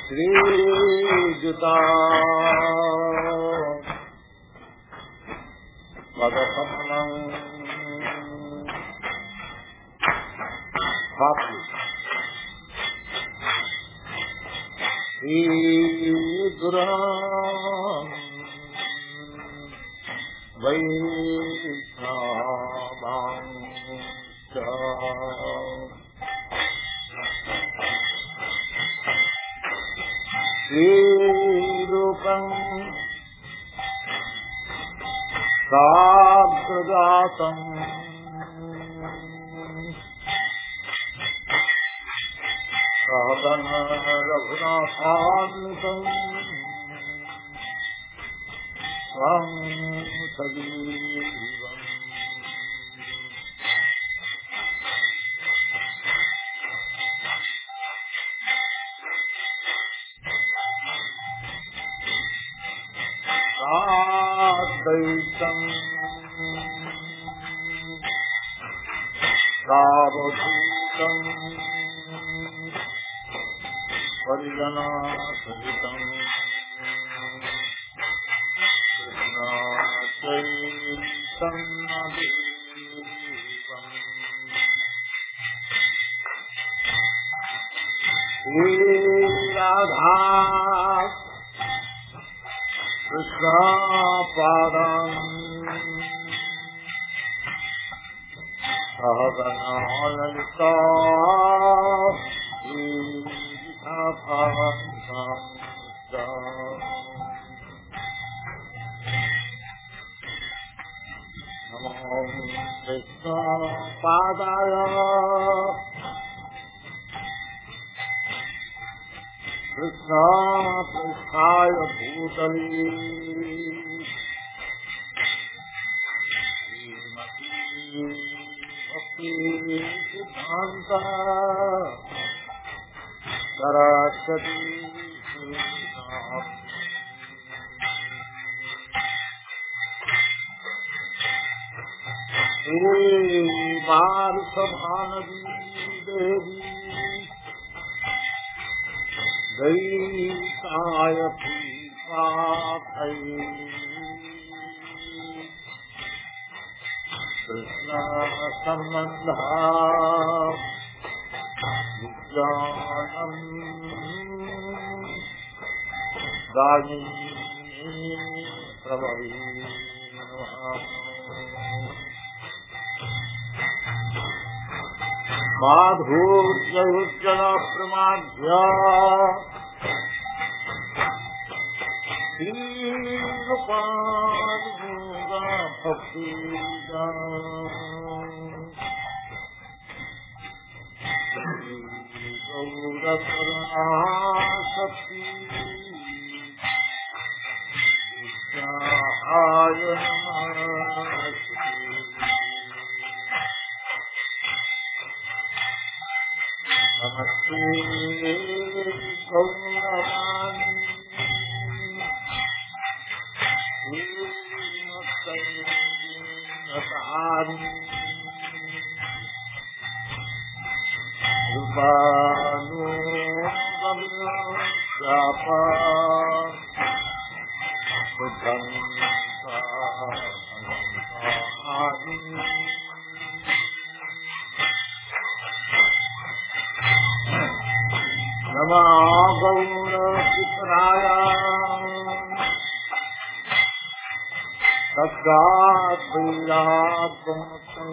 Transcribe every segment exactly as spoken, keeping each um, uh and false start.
श्रीयुता पदकमलं श्रीगुरुं वैष्णवांश्च श्रीरूपं साग्रजातं सहगण रघुनाथान्वितं त्वं सजीवम् साद्वैतं सावधूतं परिजनासहितं कृष्णचैतन्यदेवम् श्रीराधा कृष्णपादं सहगना ललिता नमो कृष्णपादाय कृष्णपृष्ठाय भूतले श्रीमती भक्तिसिद्धान्त सरस्वती श्रीवासभानवी देवी दैताय पीपाखै कृष्ण सम्बन्धा विज्ञानं दायिनी प्रभवी माधुर्ययुज्जल प्रमाध्या श्रीरूपानुगा भक्तिजा गौरकरुणाशक्ति विद्याय नमस्ते गौरवाणी रूपानुगम्यशापा बुद्धं साधि नमः गौरकिशोराय तस्याद्वैराग्यमुक्ते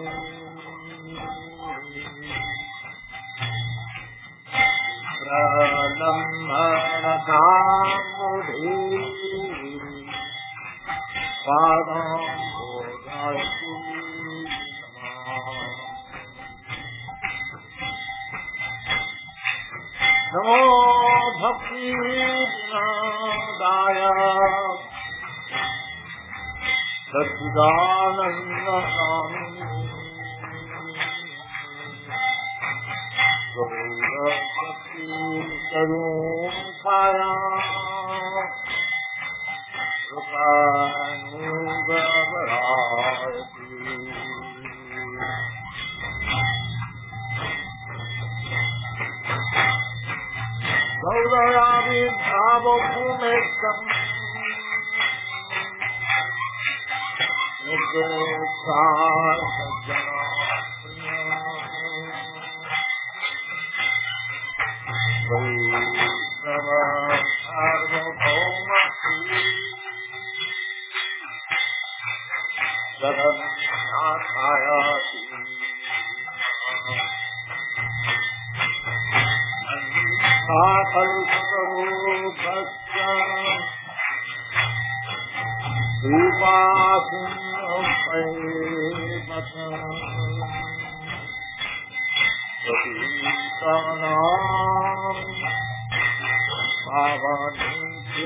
प्रलम्भनकामुधे पादाम्भोजायतु नमो भक्तिविनोदाय सच्चिदानन्दस्वामिने गौरभक्तिस्वरूपाय कृपानुगमनाय उदयाविर्भावोमेकम् निर्दोषाः सज्जनाः वैष्णवः सार्वभौमः जगन्नाथायाति कल्पतरुभ्यश्च कृपासिन्धुभ्यैव पतितानां पावनेभ्य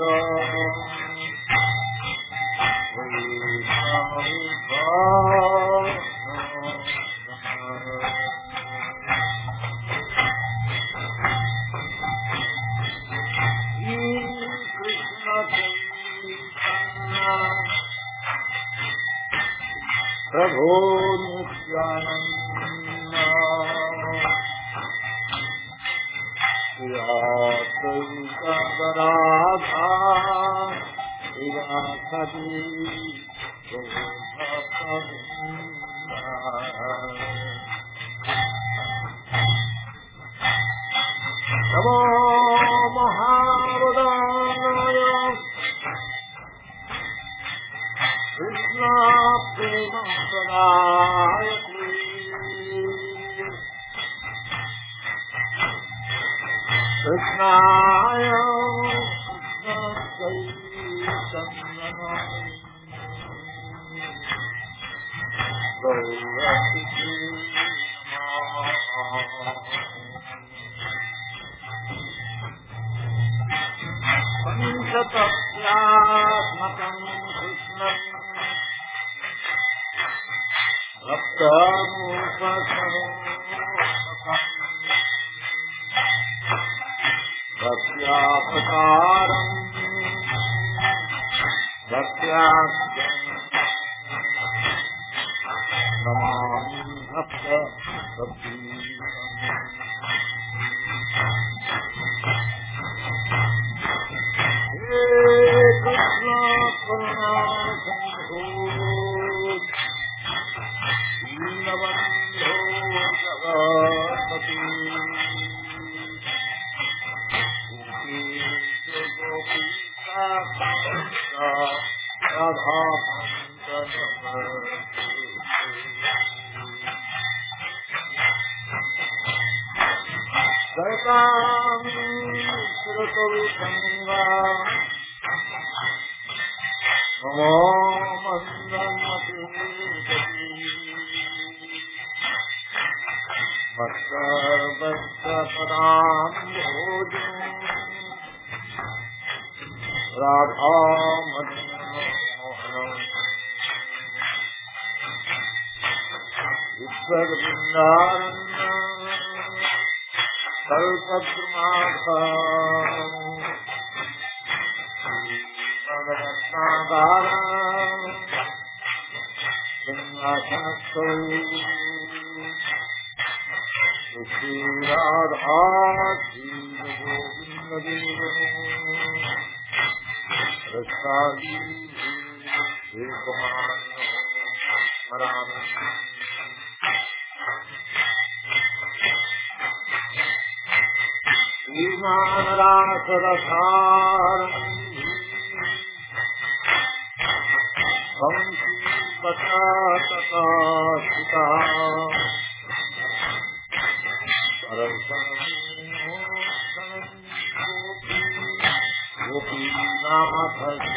प्रभो नित्यानंद राधा सती नमो महावदानाय कृष्ण प्रेम प्रदायते कृष्णाय पंचतत्त्वात्मकं कृष्णं भक्तमुपसंहृतं भक्त्यापकारं भक्त्याख्यं नमामि भक्त हे कृष्ण करुणा सिंधु दीनबन्धो जगत्पति राधा श्रुतुसंगा नमो मंदमती भक्तपदाम्भोजो राधा मनोहरम् विश्ववृन्दारण्य कल्पद्रुमाधं श्रीमद्रत्नागारं सिंहासनस्थौ श्रीराधा श्रीगोविन्ददेवं रसादी श्रीकुमारं स्मरामि श्रीमानरासरसारं वंशीपतातकाशिता सरसमोत्तमं गोपीनाथ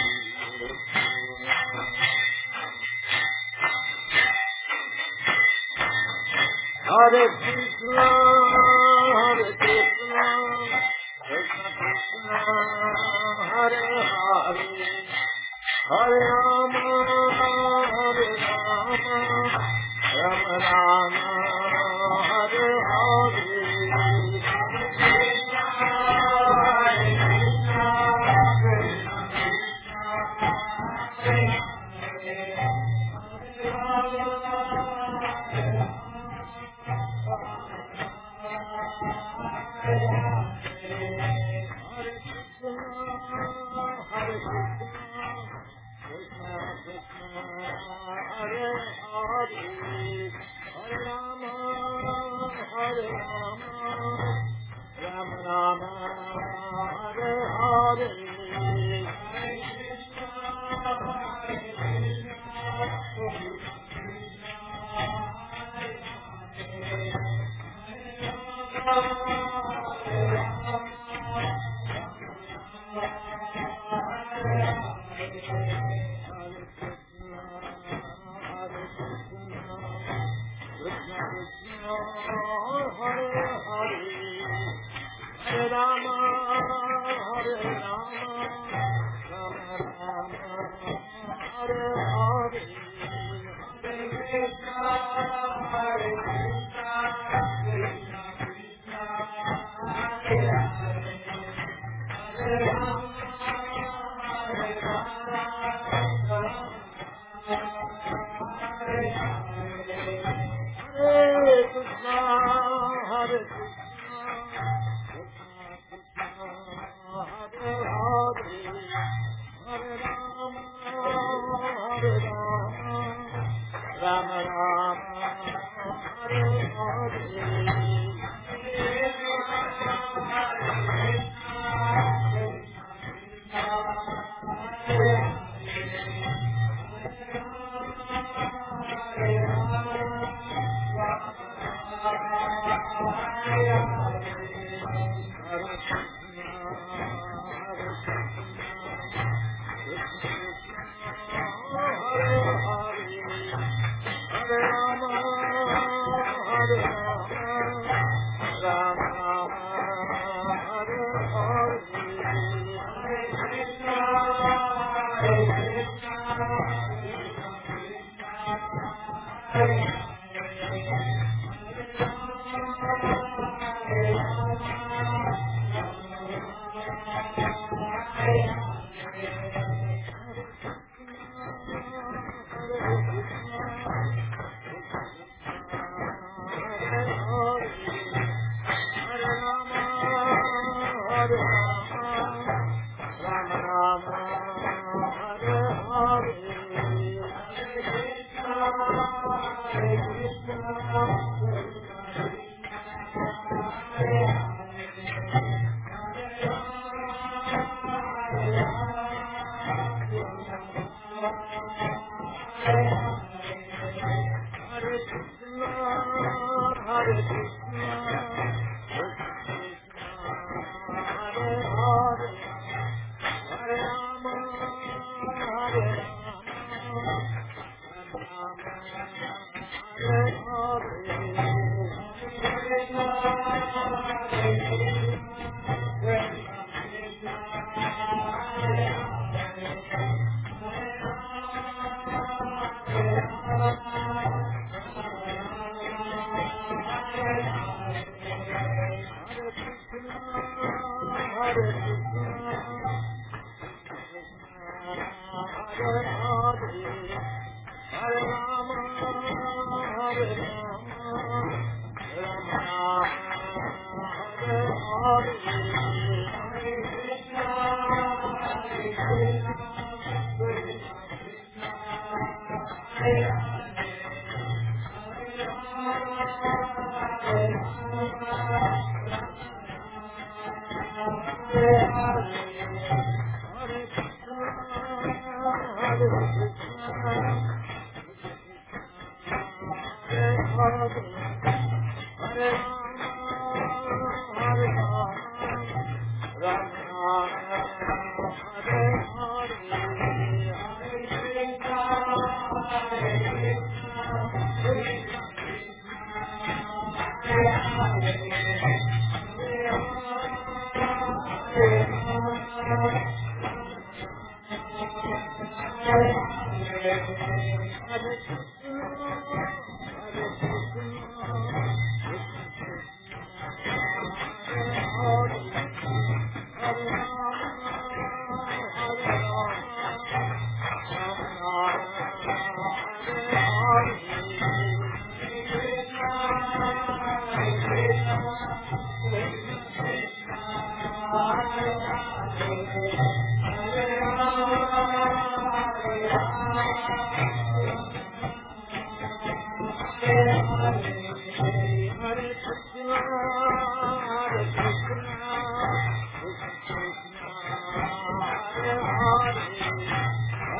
हरे कृष्ण हरे कृष्ण कृष्ण कृष्ण हरे हरे हरे राम हरे Ram Ram Ram Hare Hare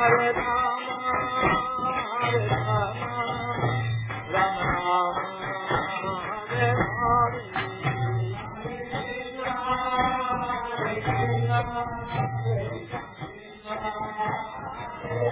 Hare Rama, Hare Rama, Rama Rama, Hare Hare, Hare Krishna, Hare Krishna, Hare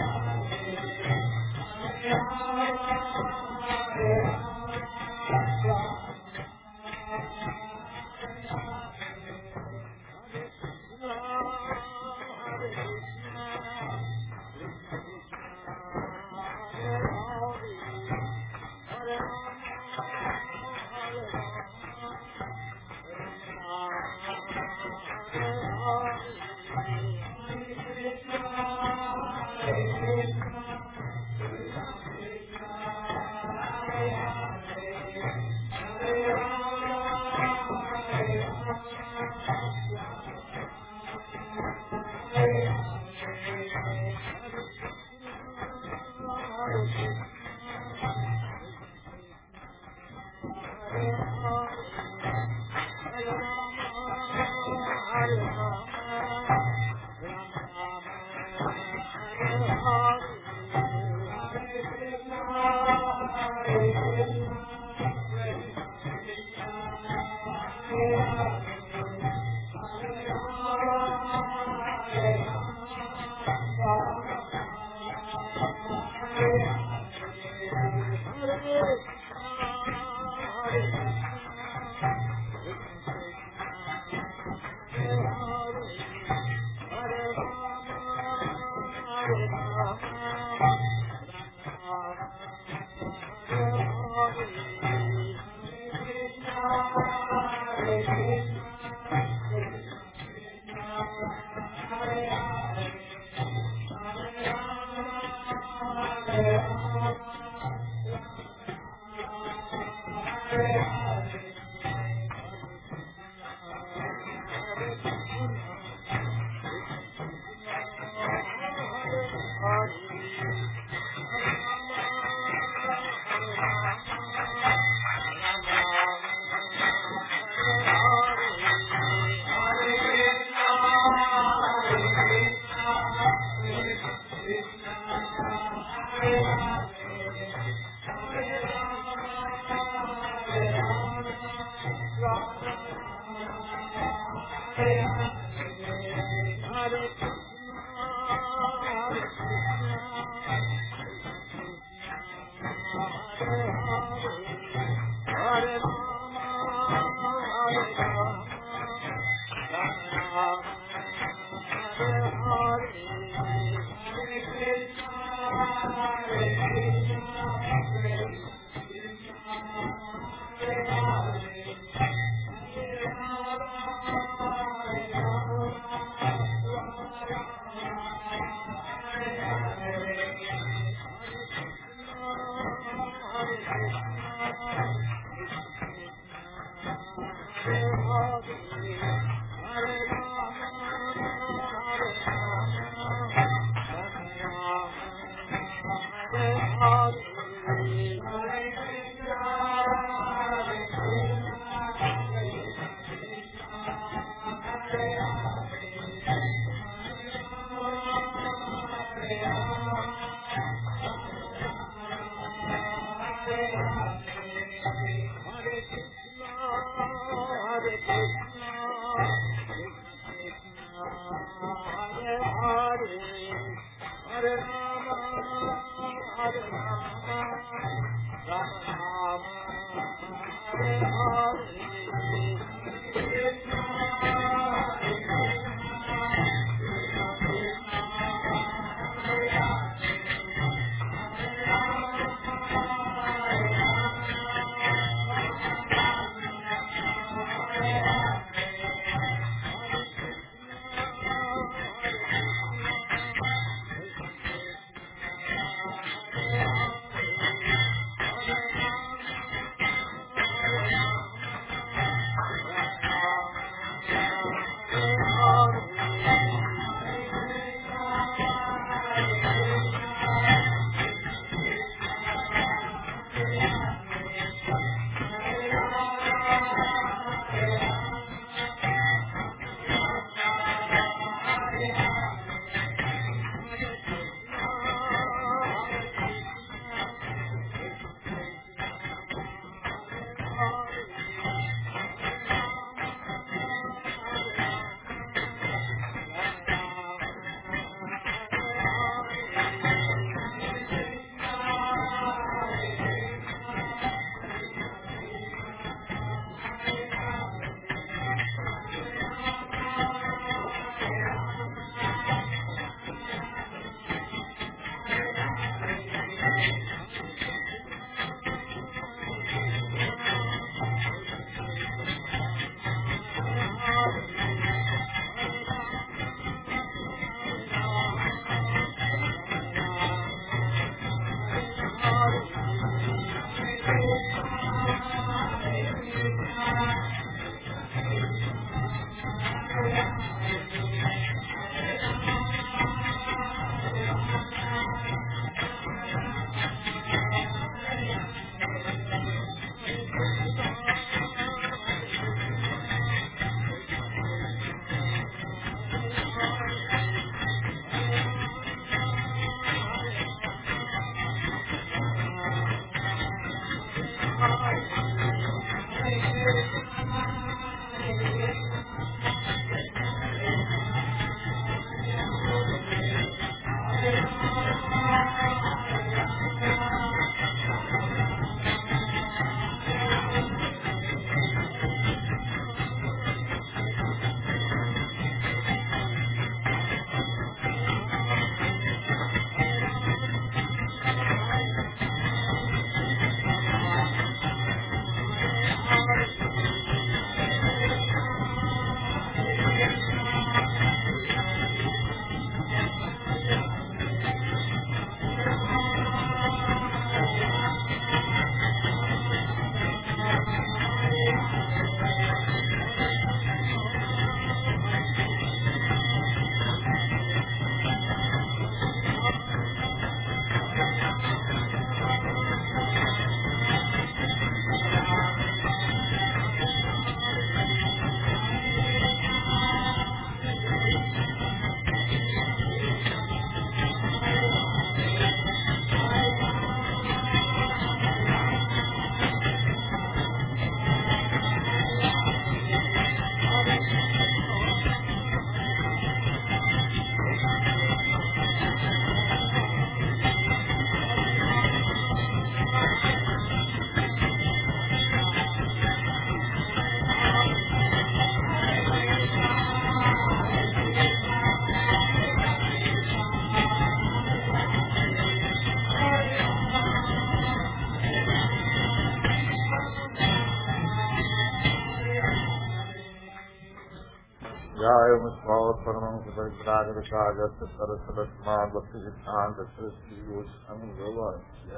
और परमं कृतज्ञाजगत सरस्वतस्मात् भक्ति सिद्धांत सरस्वती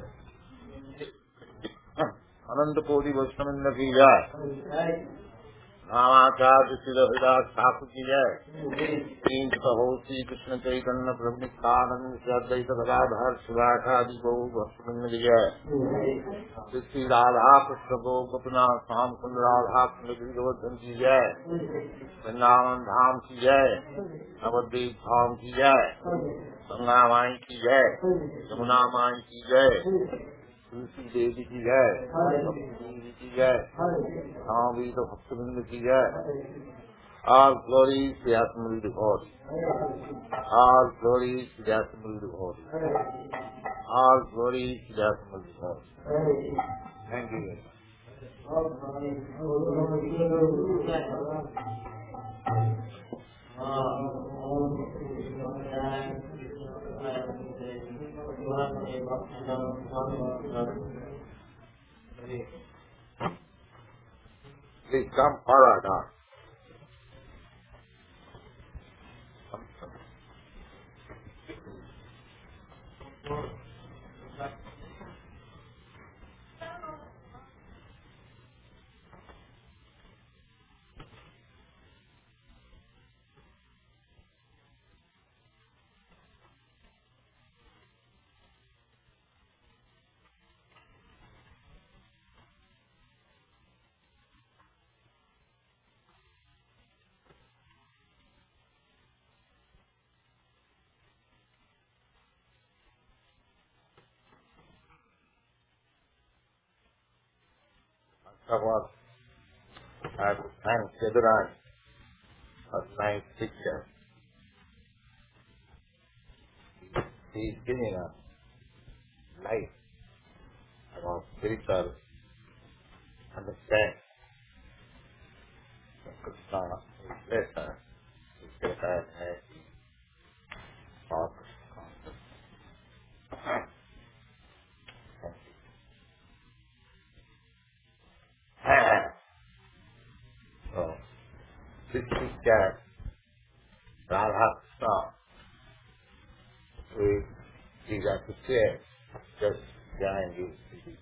अनंत कोटि वैष्णविंद की जय। रामाचार्य श्रीरविदास ठाकुर की जय। कहो श्री कृष्ण चैतन्य प्रभु नित्यानंद से अद्वैत गदाधर शिवाचार्य गौ भक्तवृंद की जय। श्री राधा कृष्ण गो गोपीनाथ श्याम कुंड राधा कुंड गिरिवर्धन की जय। वृंदावन धाम की जय। नवद्वीप धाम की जय। गंगा माई की जय। यमुना माई की जय। तुलसी देवी की जय। देवी की जय। स्वामी तो भक्तवृंद की जय। All glory to Yasmul Devotee. All glory to Yasmul Devotee. All glory to Yasmul Devotee. Thank you. Please come forward now. Bhagwan, I have to thank Yaduraj for nice picture. He is giving us life about spiritual understanding. Krishna is better. He better has thought. So, this picture, Radha Krishna, we we got to share just behind you.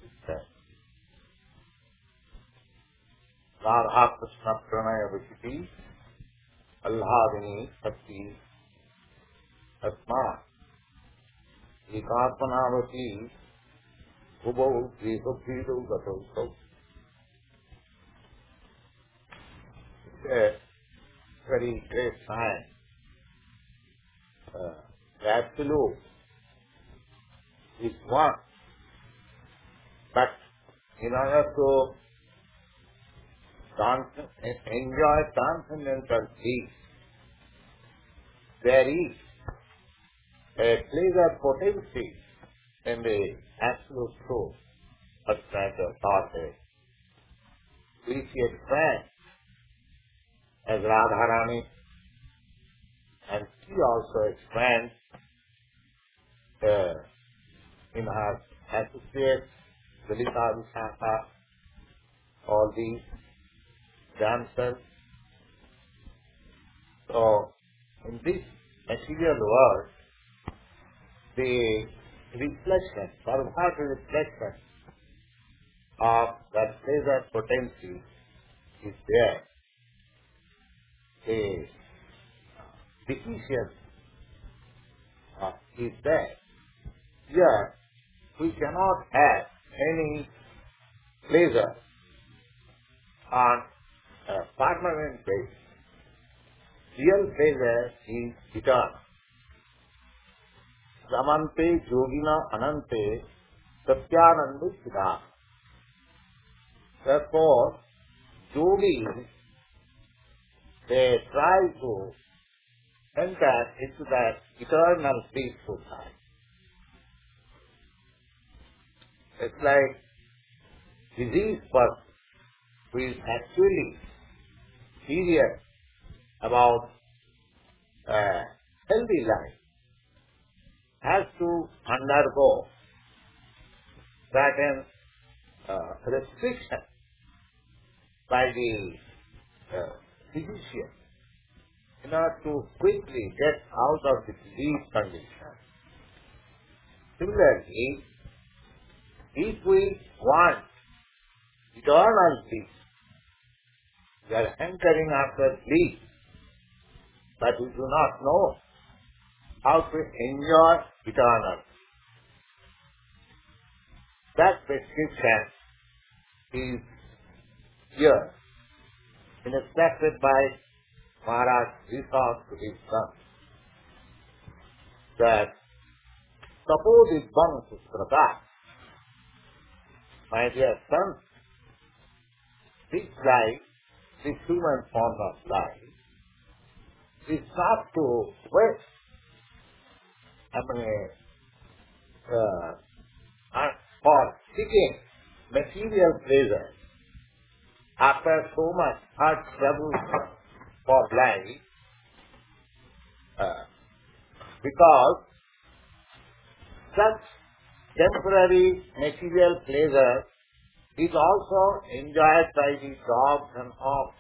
Radha Krishna Pranaya Vishiti, Alladini Sakti, Atma, Ekatmanavati, Ubho, Ekabhido, Gato, so. It's a very great sign. Uh, the absolute is one, but in order to trans- enjoy transcendental peace, there is a pleasure potency in the absolute truth, such that the thought is, which he expressed as Radharani, and she also explains uh, in her associates, Dalita Vishaka, all these dancers. So, in this material world, the reflection, perverted reflection of that pleasure potency is there. The deficiency uh, is there. Here, we cannot have any pleasure on a permanent basis. Real pleasure is eternal. Samante yogina anante satyananda siddha. Therefore, yogis, they try to enter into that eternal peaceful side. It's like diseased person who is actually serious about a healthy life has to undergo certain uh, restriction by the uh, physician. in order to quickly get out of the disease condition. Similarly, if we want eternal peace, we are hankering after peace, but we do not know how to enjoy eternal. That prescription is here, instructed by Maharaj Rishabh to his son, that suppose Bang Sustrata, my dear son, this life, this human form of life, is not to waste. I mean, uh, uh, for seeking material pleasure after so much hard trouble for life, uh, because such temporary material pleasure is also enjoyed by the dogs and hogs.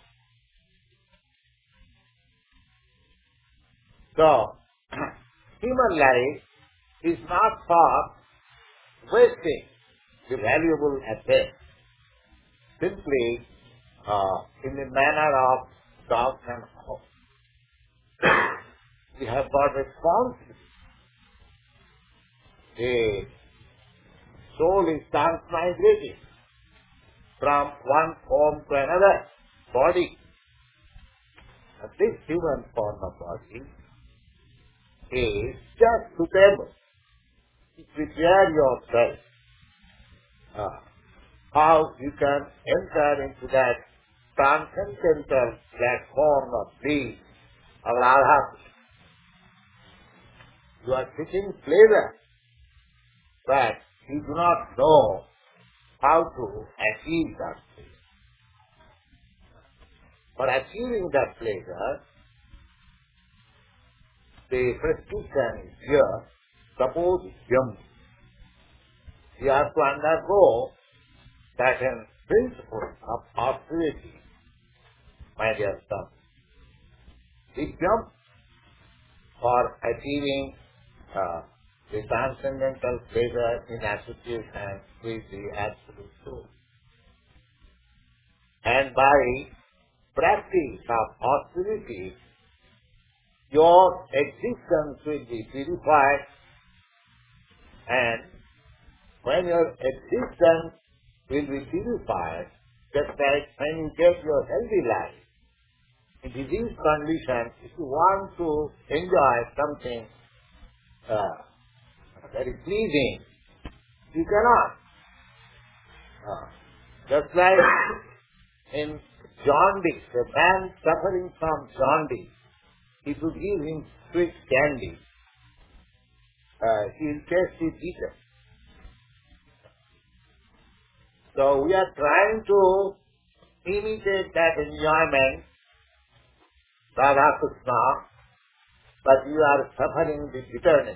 So, human life is not for wasting the valuable asset simply uh, in the manner of dogs and hogs. We have got responsibility. The soul is transmigrating from one form to another body. And this human form of body is just suitable. Prepare yourself uh, how you can enter into that transcendental platform of bliss of Radha. You are seeking pleasure, but you do not know how to achieve that pleasure. For achieving that pleasure, the prescription is here. Suppose yam. You have to undergo certain principles of austerity, my dear son. The yam for achieving uh, the transcendental pleasure in association with the Absolute Soul. And by practice of austerity, your existence will be purified, and when your existence will be purified, just like when you get your healthy life, in disease condition, if you want to enjoy something uh, very pleasing, you cannot. Uh, just like in jaundice, a man suffering from jaundice, if you give him sweet candy, uh, he will taste it bitter. So we are trying to imitate that enjoyment, Radha Krishna, but you are suffering the bitterness.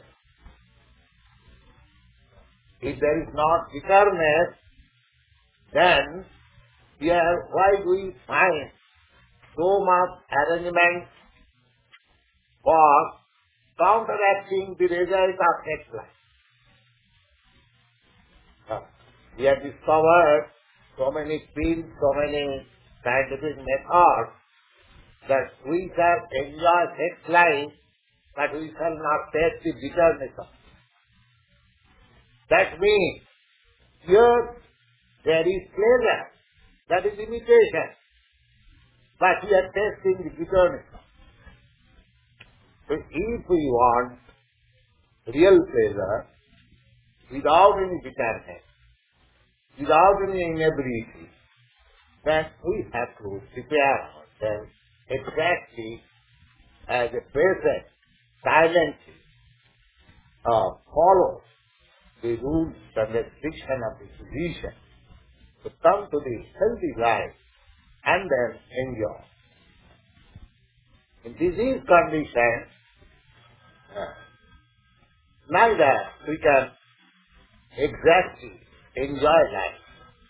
If there is not bitterness, then here why do we find so much arrangement for counteracting the result of next life? Uh, we have discovered so many fields, so many scientific methods that we shall enjoy next life, but we shall not taste the bitterness of it. That means here there is pleasure, that is imitation, but we are tasting the bitterness. So if we want real pleasure without any bitterness, without any inability, then we have to prepare ourselves exactly as a person silently uh, follow the rules and restriction of the physician to come to the healthy life and then enjoy. In disease condition, uh, neither we can exactly enjoy life.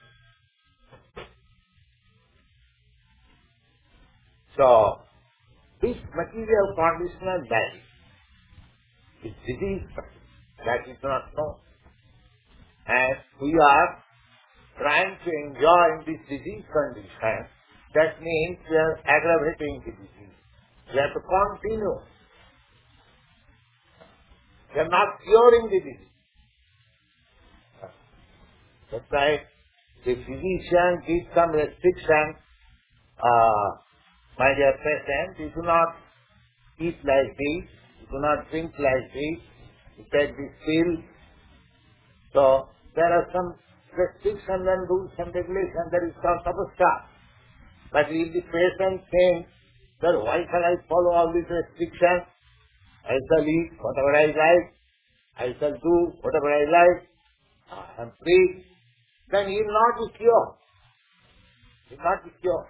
So, This material conditioner dies. It's disease, that is not known. And we are trying to enjoy this disease condition. That means we are aggravating the disease. We have to continue. We are not curing the disease. That's why the physician gives some restriction. Uh, my dear patient, you do not eat like this, you do not drink like this, you take this pill. So there are some restrictions and rules and regulations. That is called tapasya. But if the patient thinks that why shall I follow all these restrictions? I shall eat whatever I like, I shall do whatever I like, I am free, then he will not be cured. He will not be cured.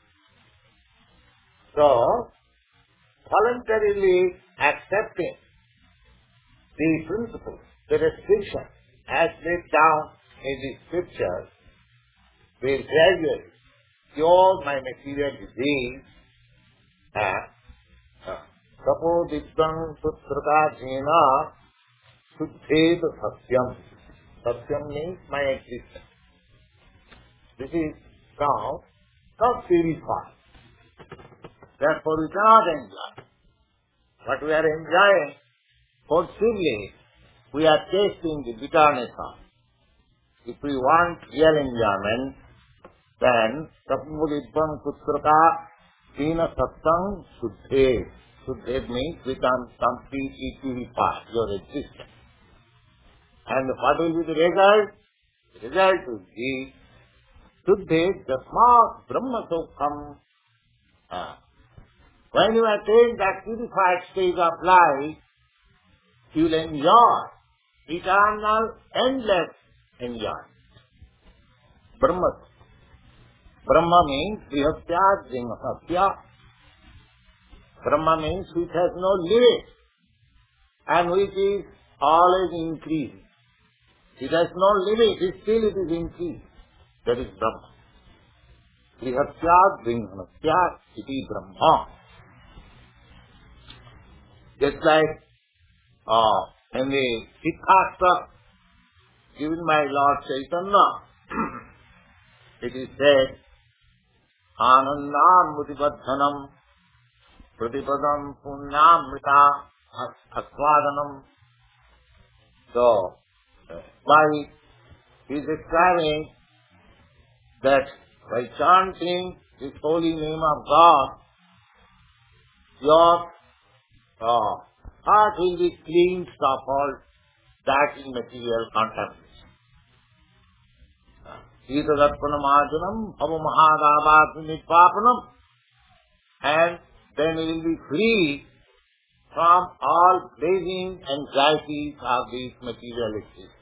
So, voluntarily accepting the principle, the restriction as laid down in the scriptures will gradually cure my material disease and sapodittam sutrata suddhed satyam. Satyam means my existence. This is now not purified. Therefore we cannot enjoy. What we are enjoying, forcibly, we are tasting the bitterness of. If we want real enjoyment, then sapudittam sutrata tina satyam suddhed. Suddhed means become completely purified, your existence. And what will be the result? The result will be Suddhed Jasmat Brahma Sokham. Uh, when you attain that purified stage of life, you will enjoy eternal, endless enjoyment. Brahma. Brahma means Brihatyat Jinghatya. Brahma means which has no limit and which is always increasing. It has no limit, still it is increasing. That is Brahma. Brihatyat Jinghatya iti Brahma. Just like uh, in the Siddhasta given by Lord Chaitanya, it is said, Anandam Mutibadhanam Pratipadam Punyamrita Aswadanam. So, why he is describing that by chanting this holy name of God, your uh, heart will be cleansed of all that immaterial contamination. Itadarpanam bhava mahadavasu nitpapanam, and then we will be free from all blazing anxieties of this material existence.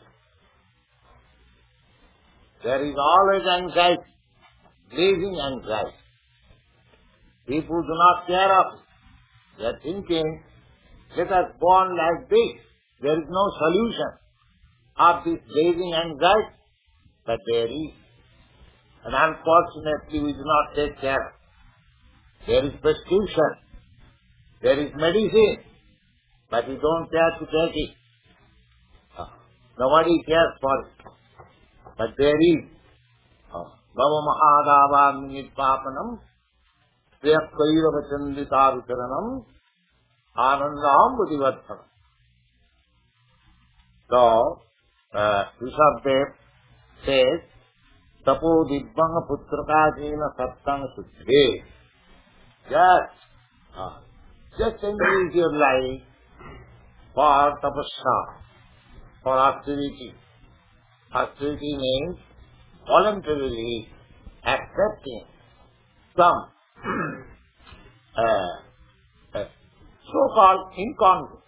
There is always anxiety, blazing anxiety. People do not care of it. They are thinking, let us go on like this. There is no solution of this blazing anxiety, but there is. And unfortunately we do not take care of it. There is prescription, there is medicine, but we don't care to take it. Nobody cares for it. But there is Bhava Mahadava Nitpapanam Priyakkaira Vachandita Vitaranam Anandam Buddhivattanam. So, uh, Rishabdev says, Tapo Dibbanga Putrakajena Sattang Suddhe. Just, uh, just increase your life for tapasya, for austerity. Austerity means voluntarily accepting some uh, uh, so-called inconvenience.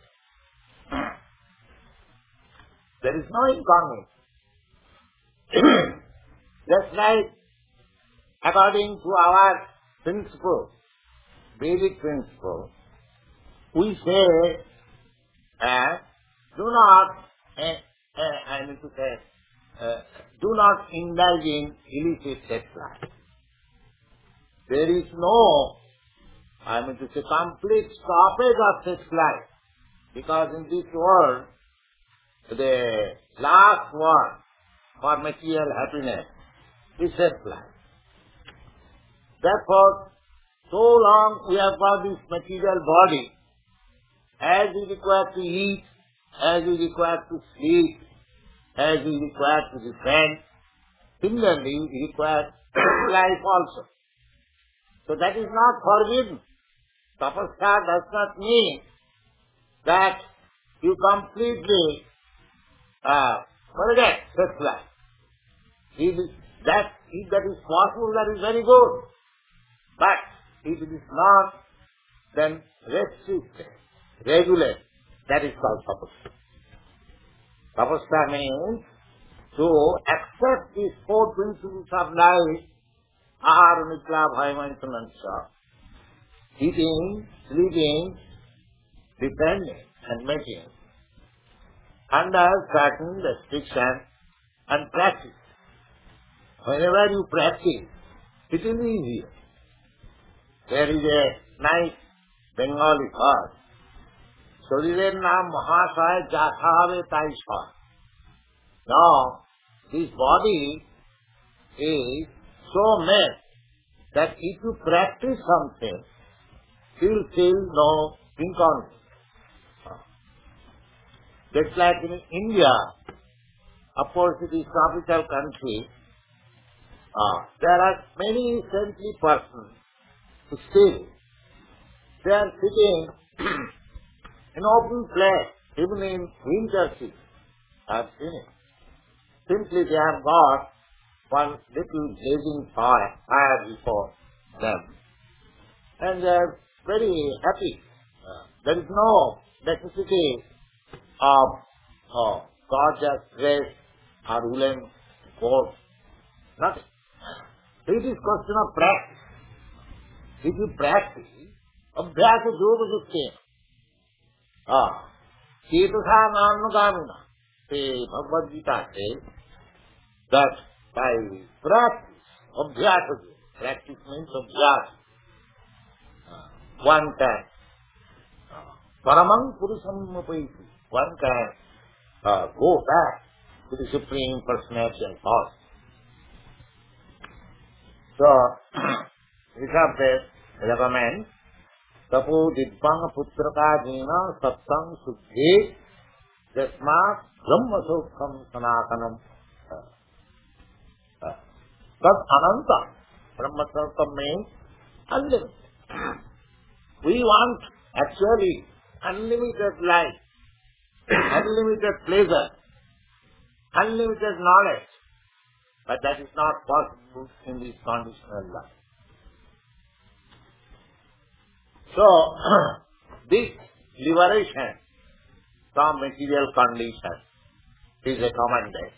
There is no inconvenience. Just like according to our principle, Vedic principle, we say, uh, do not, uh, uh, I mean to say, uh, do not indulge in illicit sex life. There is no I mean to say complete stoppage of sex life. Because in this world, the last word for material happiness is sex life. Therefore, so long we have got this material body, as we require to eat, as we require to sleep, as we require to defend, similarly we require life also. So that is not forbidden. Tapasya does not mean that you completely uh, forget sex life. If that, if that is possible, that is very good. But if it is not, then restrict, regulate. That is called tapasya. Tapasya means to accept these four principles of life, ahara, nidra, bhaya, maintenance, eating, sleeping, depending, and making, under certain restriction and practice. Whenever you practice, it is easier. There is a nice Bengali word. Sharirer naam mahasaya jathave taisha. Now, this body is so made that if you practice something, you will feel no inconvenience. Just like in India, of course it is tropical country, uh, there are many saintly persons who still, they are sitting in open place, even in winter season. I have seen it. Simply they have got one little blazing fire, fire before them. And they are very happy. Uh, there is no necessity of oh, gorgeous dress or woolen coat. Nothing. It is question of practice. If you practice, abhyasa yoga jukte. Ah, chetasa nanugamina. The Bhagavad Gita says that by practice, abhyasa yoga, practice means abhyasa, one can paramang purusam upaiti. One can uh, go back to the Supreme Personality of God. So, we have the recommend tapo dibbang putraka jina satsang suddhi jasmat brahma sokham sanatanam tad ananta. Brahma sokham means unlimited. We want actually unlimited life, unlimited pleasure, unlimited knowledge, but that is not possible in this conditional life. So, this liberation from material condition is recommended.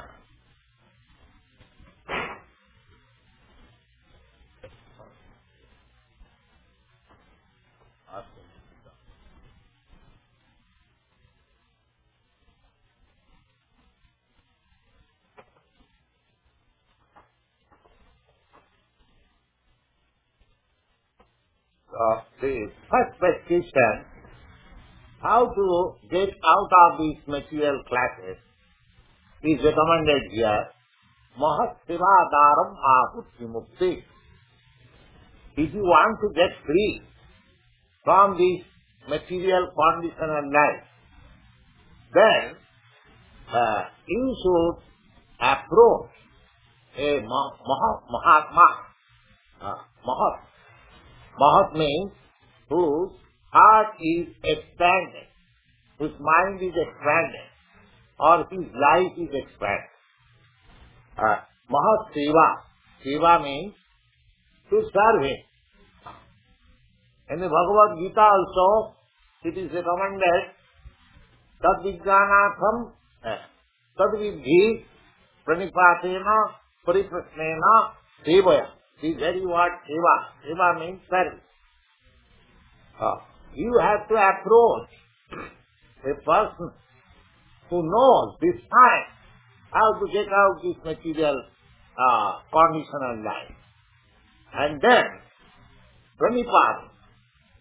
Uh, the first question, how to get out of these material classes, is recommended here. Mahat sevadaram ahut vimukti. If you want to get free from this material condition and life, then uh, you should approach a Mahat, Mahatma. Uh, Mahat. Mahat means whose heart is expanded, whose mind is expanded, or his life is expanded. Uh, Mahat Seva. Seva means to serve him. In the Bhagavad Gita also, it is recommended tad vijnanatham tad vidhi pranipatena pariprasnena sevaya. This very word seva. Seva means service. Uh, you have to approach a person who knows this time how to get out this material uh, conditional life. And then, pranipati.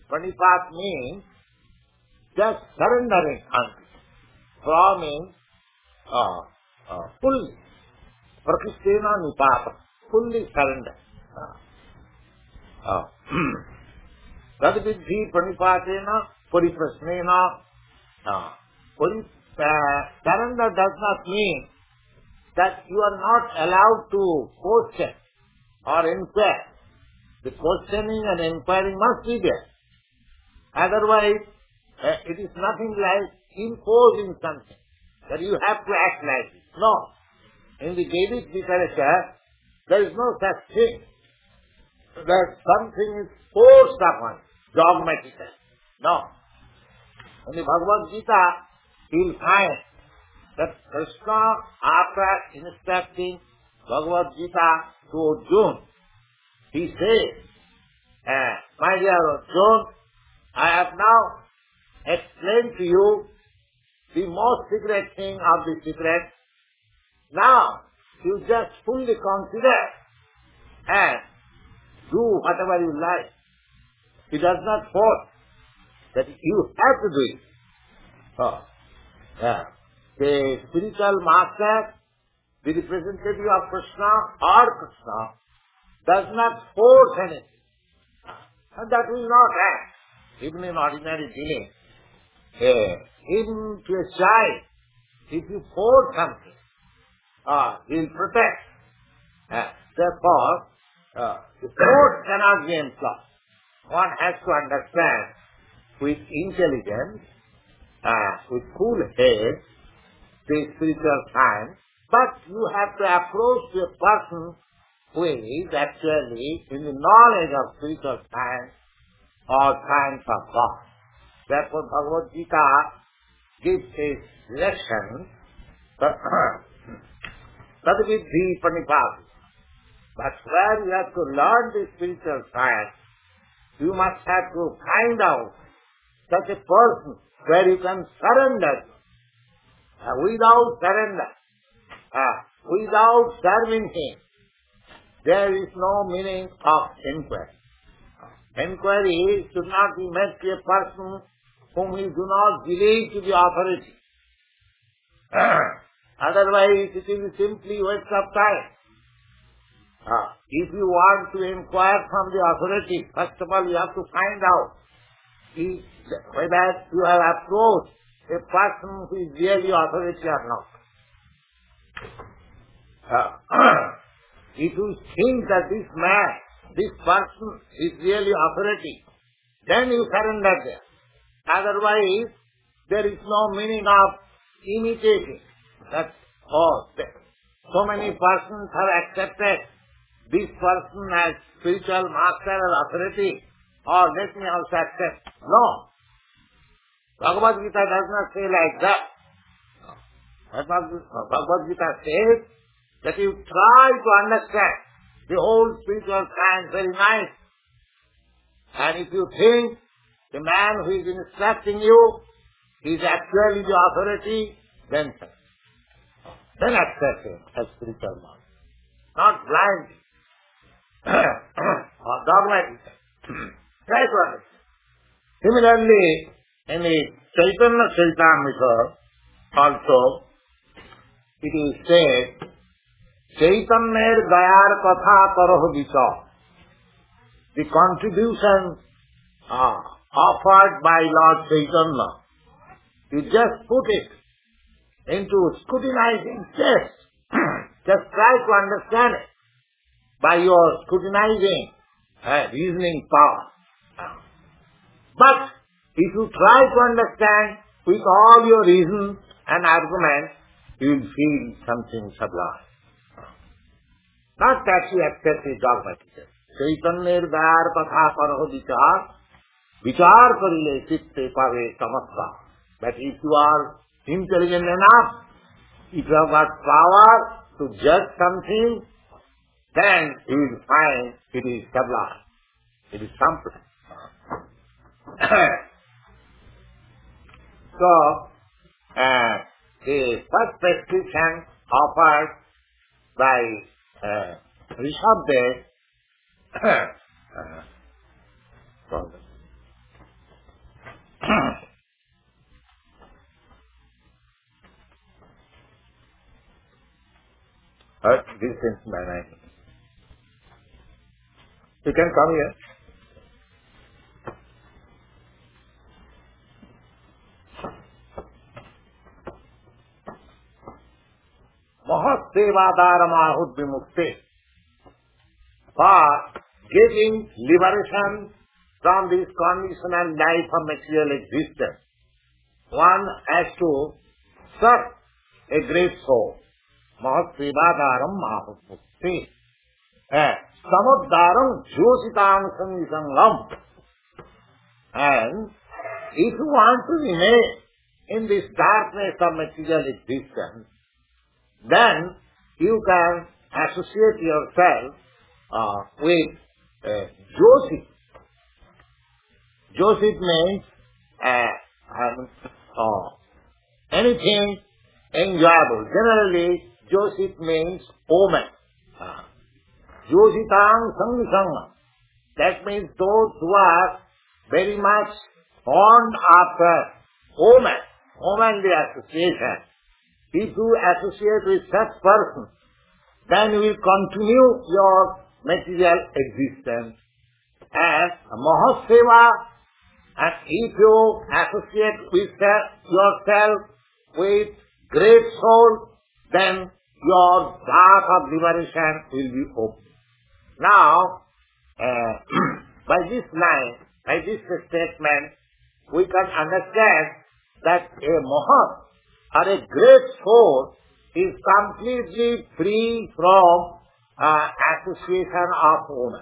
Pranipāt means just surrendering unto, forming uh, uh, fully, prakistena nipata, fully surrender. Uh, uh, Tadviddhi pranipatena pariprasnena. Uh, pari, uh, surrender does not mean that you are not allowed to question or inquire. The questioning and inquiring must be there. Otherwise, uh, it is nothing like imposing something, that you have to act like this. No. In the Vedic literature, there is no such thing, that something is forced upon, dogmatically. No. In the Bhagavad Gita, you will find that Krishna, after instructing Bhagavad Gita to Arjuna, he says, uh, my dear Arjuna, I have now explained to you the most secret thing of the secret. Now, you just fully consider and do whatever you like. He does not force that you have to do it. Oh. Yeah. The spiritual master, the representative of Krishna or Krishna, does not force anything. And that will not act. Even in ordinary dealing, uh, even to a child, if you force something, uh, he will protect. Uh, therefore, uh, the force cannot be employed. One has to understand with intelligence, uh, with cool head, the spiritual science, but you have to approach to a person who is actually in the knowledge of spiritual science or science of God. Therefore, Bhagavad Gita gives its lesson, Tadviddhi pranipāti. But where you have to learn the spiritual science, you must have to find out such a person where you can surrender. Uh, without surrender, uh, without serving him, there is no meaning of inquiry. Inquiry should not be made to a person whom we do not believe to be authority. Otherwise, it will be simply waste of time. Uh, if you want to inquire from the authority, first of all you have to find out if, whether you have approached a person who is really authority or not. Uh, if you think that this man, this person is really authority, then you surrender there. Otherwise, there is no meaning of imitating. That, oh, so many persons have accepted this person as spiritual master or authority, or let me also accept. No. Bhagavad Gita does not say like that. Bhagavad Gita says that you try to understand the whole spiritual science very nice. And if you think the man who is instructing you is actually the authority, then then accept him as spiritual master. Not blindly or dogmatically. Try to understand. Similarly, in the Chaitanya Charitamrita also, it is said, Chaitanyer Dayar Katha Karaho Vichar. The contribution uh, offered by Lord Chaitanya, you just put it into scrutinizing test. Just try to understand it by your scrutinizing uh, reasoning power. But if you try to understand with all your reasons and arguments, you will feel something sublime. Not that you accept it dogmatically. Chaitanya Dayar Katha Karaho Vichar, Vichar Karile Chitte Pave Samatva. But if you are intelligent enough, if you have got power to judge something, then you will find it is sublime. It is something. So, uh, the first prescription offered by uh, Rishabdev uh, hurt decent manner. You can come here. Mahat sevadaram ahud vimukte. For getting liberation from this conditional life of material existence, one has to serve a great soul. Mahat sevadaram ahud vimukte. Samuddaram jyositam sangisangam. And if you want to remain in this darkness of material existence, then you can associate yourself uh, with uh, Jyosit. Jyosit means uh, um, uh, anything enjoyable. Generally, Jyosit means omen. Uh, Jyositam sangisangam. That means those who are very much fond after omen, omenly association. If you associate with such person, then you will continue your material existence. And Mahaseva, and if you associate with yourself with great soul, then your path of liberation will be open. Now, uh, by this line, by this statement, we can understand that a Mahat or a great soul is completely free from uh, association of woman.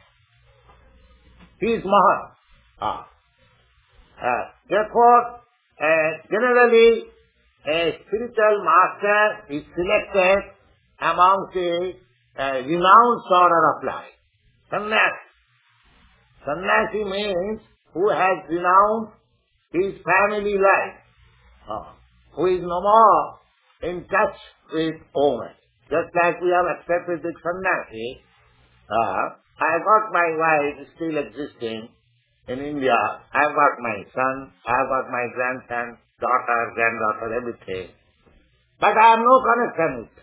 He is Mahat. Ah. Uh, therefore, uh, generally, a spiritual master is selected among the uh, renowned order of life. Sannyasi. Sannyasi means who has renounced his family life, uh, who is no more in touch with women. Just like we have accepted the sannyasi, uh, I got my wife still existing in India. I have got my son, I have got my grandson, daughter, granddaughter, everything. But I have no connection with them.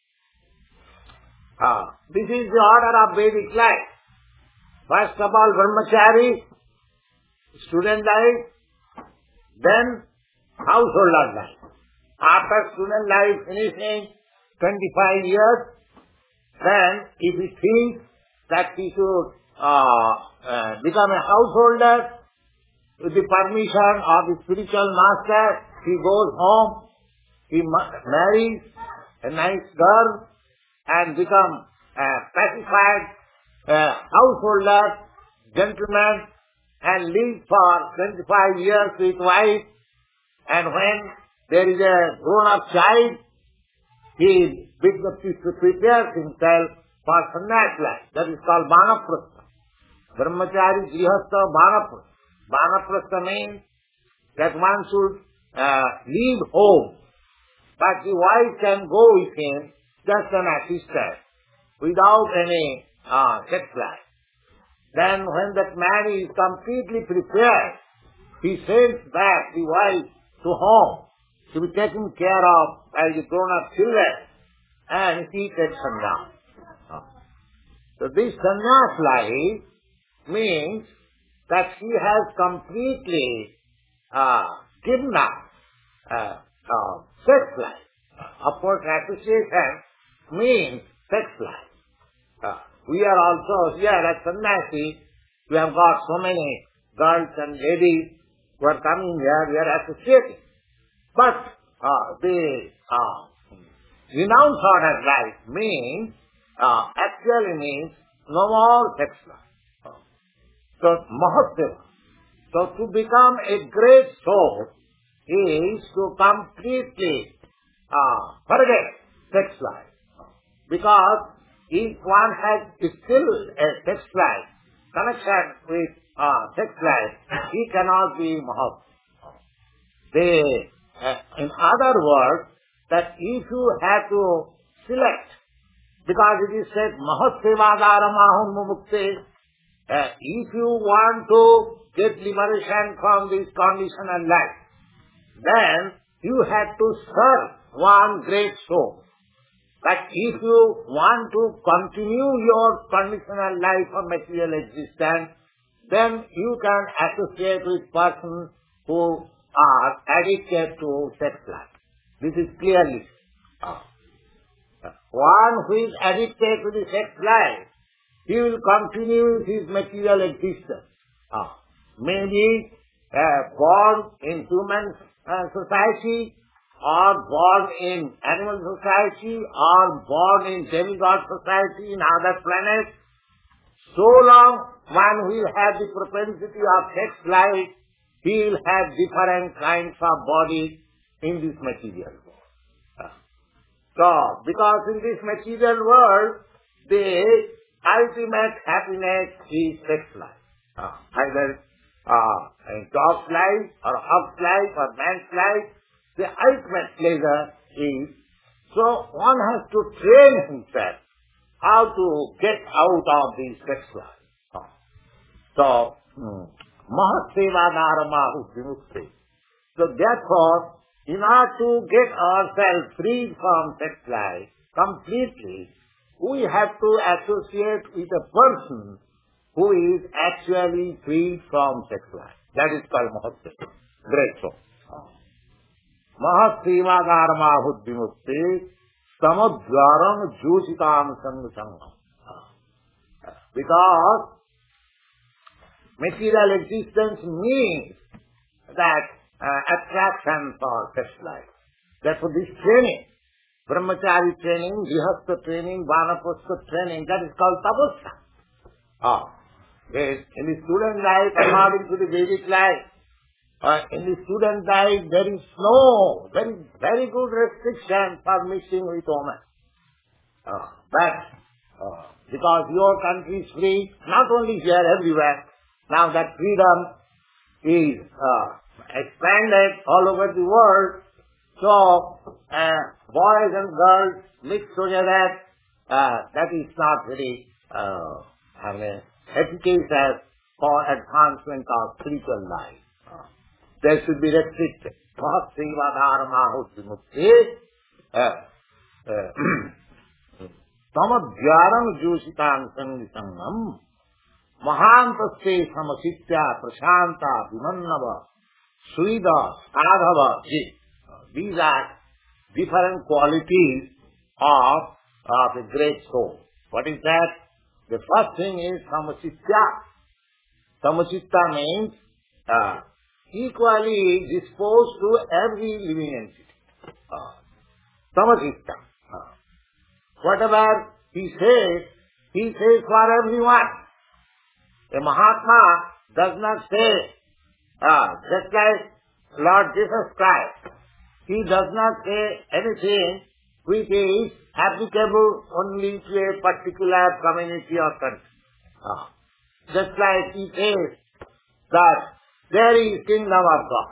Uh, this is the order of Vedic life. First of all, brahmachari, student life, then householder life. After student life finishing twenty-five years, then if he thinks that he should uh, uh, become a householder, with the permission of the spiritual master, he goes home, he ma- marries a nice girl, and become a pacified uh, householder, gentleman, and live for twenty-five years with wife, and when there is a grown-up child, he prepares himself for sannyas life. That is called vanaprastha. Brahmachari, grihastha, vanaprastha. Vanaprastha means that one should uh, leave home, but the wife can go with him just an assistant, without any uh, sex life. Then when that man is completely prepared, he sends back the wife to home to be taken care of by the grown-up children, and he takes sannyas. Uh. So this sannyas life means that he has completely uh, given up uh, uh, sex life. Of course, association means sex life. Uh, we are also here at Sannyasi, we have got so many girls and ladies who are coming here, we are associating. But uh, the uh, renounced order life means, uh, actually means no more sex life. So, Mahaseva. So, to become a great soul is to completely uh, forget sex life. Because if one has still a sex life, connection with uh, sex life, he cannot be Mahaseva. They, uh, in other words, that if you have to select, because it is said, Mahasevadaram ahum mumukte, Uh, if you want to get liberation from this conditional life, then you have to serve one great soul. But if you want to continue your conditional life of material existence, then you can associate with persons who are addicted to sex life. This is clearly. Uh, one who is addicted to the sex life, he will continue his material existence. Uh, maybe uh, born in human uh, society, or born in animal society, or born in demigod society in other planets. So long one will have the propensity of sex life, he will have different kinds of bodies in this material world. Uh, So, because in this material world, the ultimate happiness is sex life. Uh, either uh, a dog's life, or a hog's life, or man's life, the ultimate pleasure is. So, one has to train himself how to get out of this sex life. Uh, so, Mahasevadharamahu Vimukti. So, therefore, in order to get ourselves freed from sex life completely, we have to associate with a person who is actually freed from sex life. That is called Mahaseva. Great so. Mahasevadharamahu Vimukti Samudvaram Jusitam Sangam. Because material existence means that uh, attraction for sex life. Therefore this training, brahmachari training, grihastha training, vanaprastha training, that is called tapasya. Ah, in the student life, according to the Vedic life, uh, in the student life there is no very, very good restriction for mixing with women. Uh, but uh, because your country is free, not only here, everywhere, now that freedom is uh, expanded all over the world, so uh, boys and girls mixed together, uh, that is not very uh, I mean, efficacious for advancement of spiritual life. Uh, there should be restricted. Mahasevadharamahu Vimukti Tamadhyaram Jusitam Sangisangam Mahantaste Samasitya Prashanta Vimannava Suida Sadhava. These are different qualities of, of a great soul. What is that? The first thing is Samasitya. Samasitya means uh, equally disposed to every living entity. Uh, Samasitya. Uh, whatever he says, he says for everyone. A Mahatma does not say, uh, just like Lord Jesus Christ, he does not say anything which is applicable only to a particular community or country. Uh, just like he says that there is kingdom of God.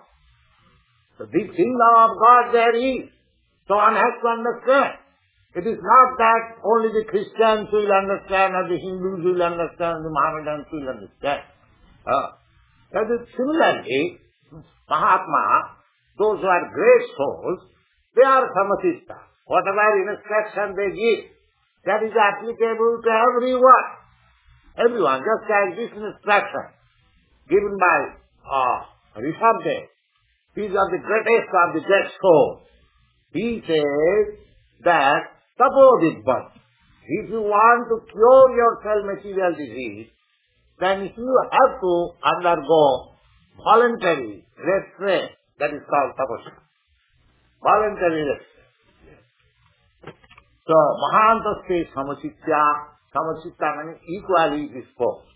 So the kingdom of God there is. So one has to understand. It is not that only the Christians will understand, or the Hindus will understand, the Mohammedans will understand. Uh, that is similarly, Mahatma, those who are great souls, they are samasista. Whatever instruction they give, that is applicable to everyone. Everyone, just like this instruction given by uh, Rishabdev. He is of the greatest of the great souls. He says that Tapodibban, if you want to cure yourself material disease, then you have to undergo voluntary restraint. That is called tapasya. Voluntary restraint. So, Mahantaste Samasitya, Samasitya means equally disposed.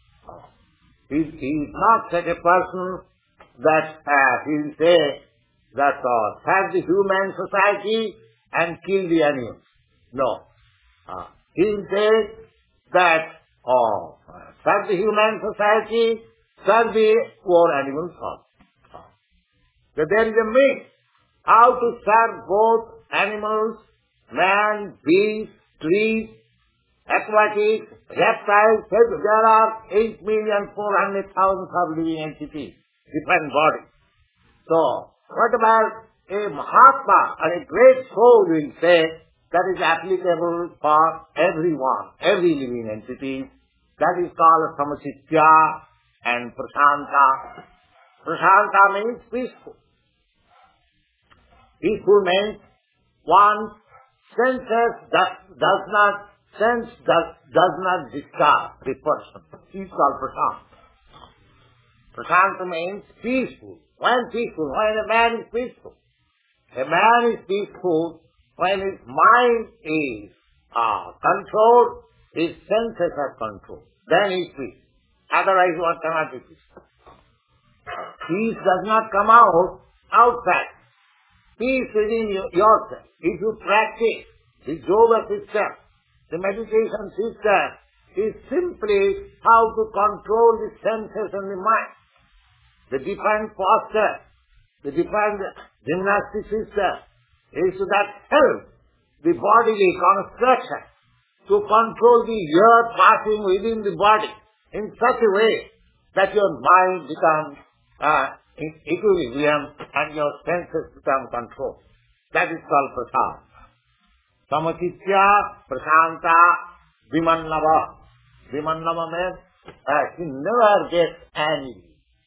He, he is not such a person that uh, he will say that uh, serve the human society and kill the animals. No. Uh, he will say that uh, serve the human society, serve the poor animals also. Uh, so there is a mix. How to serve both animals, man, beast, trees, aquatics, reptiles. There are eight million four hundred thousand of living entities, different bodies. So, what about a Mahatma or a great soul will say that is applicable for everyone, every living entity. That is called Samachitya and Prashanta. Prashanta means peaceful. Peaceful means one senses does, does not, sense does, does not disturb the person. He is called Prashanta. Prashanta means peaceful. When peaceful? When a man is peaceful. A man is peaceful when his mind is uh, controlled, his senses are controlled. Then he is peace. Otherwise one cannot be peaceful. Peace does not come out outside. Peace within you, yourself. If you practice the yoga system, the meditation system is simply how to control the senses and the mind. The different posture, the different gymnastic system is that help the bodily construction to control the air passing within the body in such a way that your mind becomes uh, in equilibrium and your senses become controlled. That is called prasad. Samachitya, prashanta, vimannava. Vimannava means uh, he never gets angry.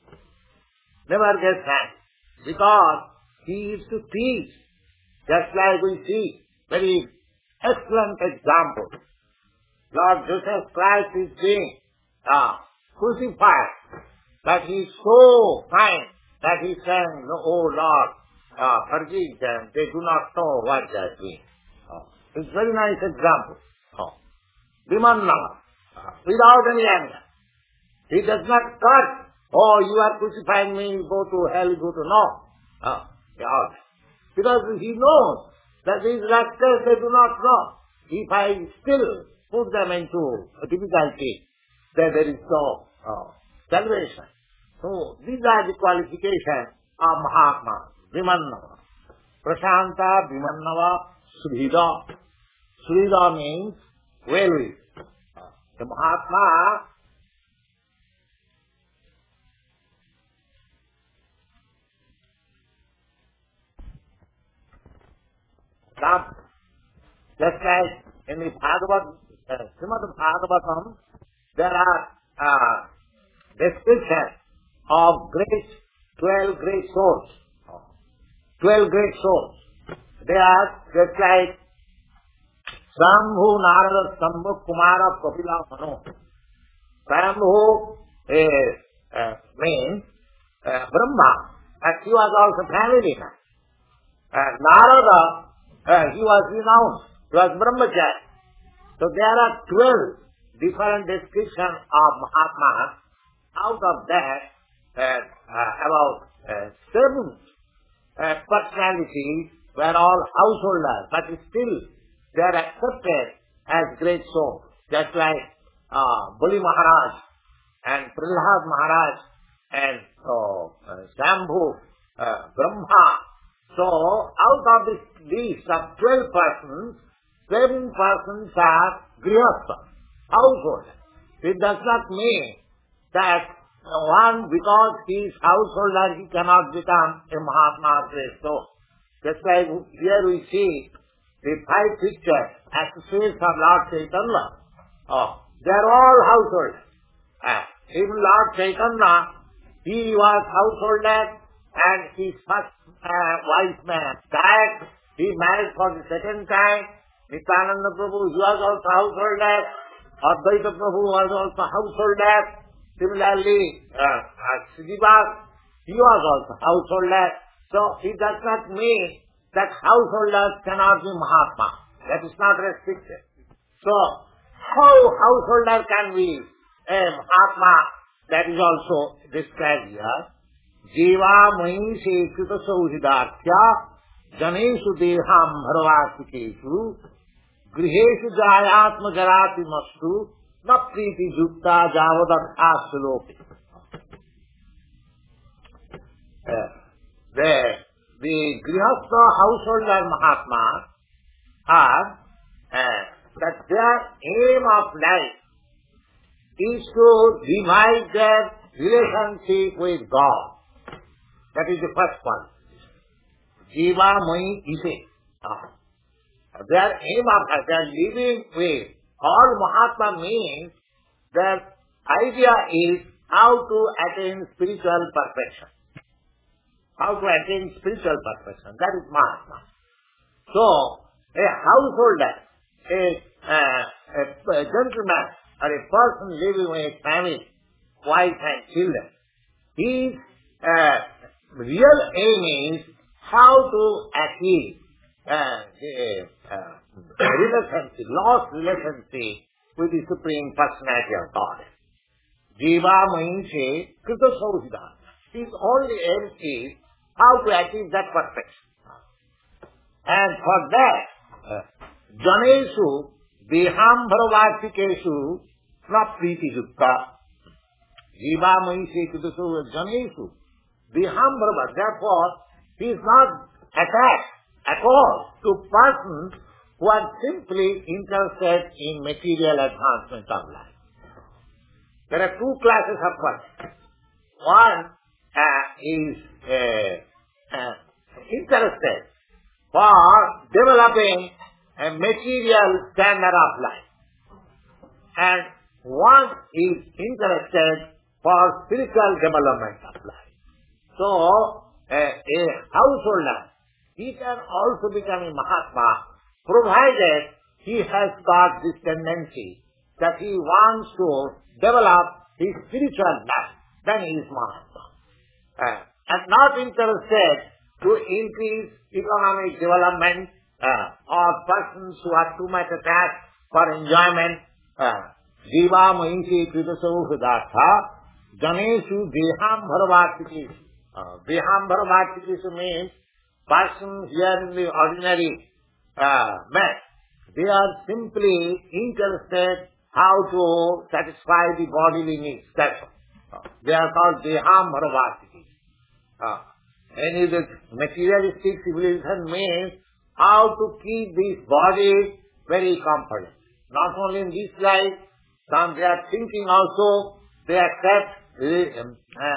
Never gets angry. Because he is to teach. Just like we see very excellent example. Lord Jesus Christ is being uh, crucified. But he is so kind that he is saying, no, oh Lord, uh, forgive them. They do not know what they are doing. Uh, it's a very nice example. Uh, Vimannava. Uh, without any anger. He does not curse. Oh, you are crucifying me, go to hell, go to no. Uh, yeah. Because he knows that these rascals, they do not know. If I still put them into a difficulty, then there is no uh, salvation. So, these are the qualifications of Mahatma, Vimannava. Prashanta, Vimannava, Sudhida. Sudhida means well-wished. The Mahatma Now, just like in the Bhagavad, uh, Srimad Bhagavatam, there are uh, descriptions of great, twelve great souls. Twelve great souls. They are just like Swambhu, Narada, Sambhu, Kumara, Kapila, Mano. Swambhu is, uh, means uh, Brahma, and he was also family man. Uh, Narada, Uh, he was renounced. He was brahmachari. So there are twelve different descriptions of Mahatma. Out of that, uh, uh, about uh, seven uh, personalities were all householders, but still they are accepted as great souls. Just like uh, Bali Maharaj and Prahlad Maharaj and uh, uh, Shambhu, uh, Brahma. So, out of this list of twelve persons, seven persons are grihastha, household. It does not mean that one, because he is householder, he cannot become a Mahatma great soul. Just like here we see the five pictures, associates of Lord Chaitanya. Oh, they are all householders. Uh, even Lord Chaitanya, he was householder, and his first uh, wife man died. He married for the second time. Nityananda Prabhu, he was also householder. Advaita Prabhu was also householder. Similarly, uh, uh, Sridivas, he was also householder. So, it does not mean that householders cannot be Mahatma. That is not restricted. So, how householder can be a Mahatma? That is also described here. Jiva mahi sekita sauhidarthya janeshu deham bharvasikesu griheshu jayatma jarati mastu na priti jukta javadarthasya loke. The, the grihastha householder Mahatma are uh, that their aim of life is to revive their relationship with God. That is the first one. Jiva Mai Ise. Ah. their aim of life, their living way, all Mahatma means their idea is how to attain spiritual perfection. How to attain spiritual perfection. That is Mahatma. So, a householder, a, uh, a, a gentleman, or a person living with a family, wife and children, his uh, real aim is how to achieve uh, the uh, relationship, lost relationship with the Supreme Personality of God. Jiva Mahinche Krita Sauhida. His only aim is how to achieve that perfection. And for that, uh, Janeshu, Dehambharavastikeshu, na Priti Yukta. Jiva Mahinche Krita Sauhida. Janeshu, Dehambharava. Therefore, he is not attached at all to persons who are simply interested in material advancement of life. There are two classes of persons. One uh, is uh, uh, interested for developing a material standard of life. And one is interested for spiritual development of life. So, uh, a householder, he can also become a Mahatma, provided he has got this tendency that he wants to develop his spiritual life, then he is Mahatma. Uh, and not interested to increase economic development uh, or persons who are too much attached for enjoyment. Jiva Mahinchi Kritasau Hidatha Janeshu Deham Bharavatikishu. Deham Bharavatikishu means persons here in the ordinary Uh, men, they are simply interested how to satisfy the bodily needs. That's all. Uh, they are called Deham Bharavasiki. Uh, and the materialistic civilization means how to keep this body very comfortable. Not only in this life, some they are thinking also, they accept uh,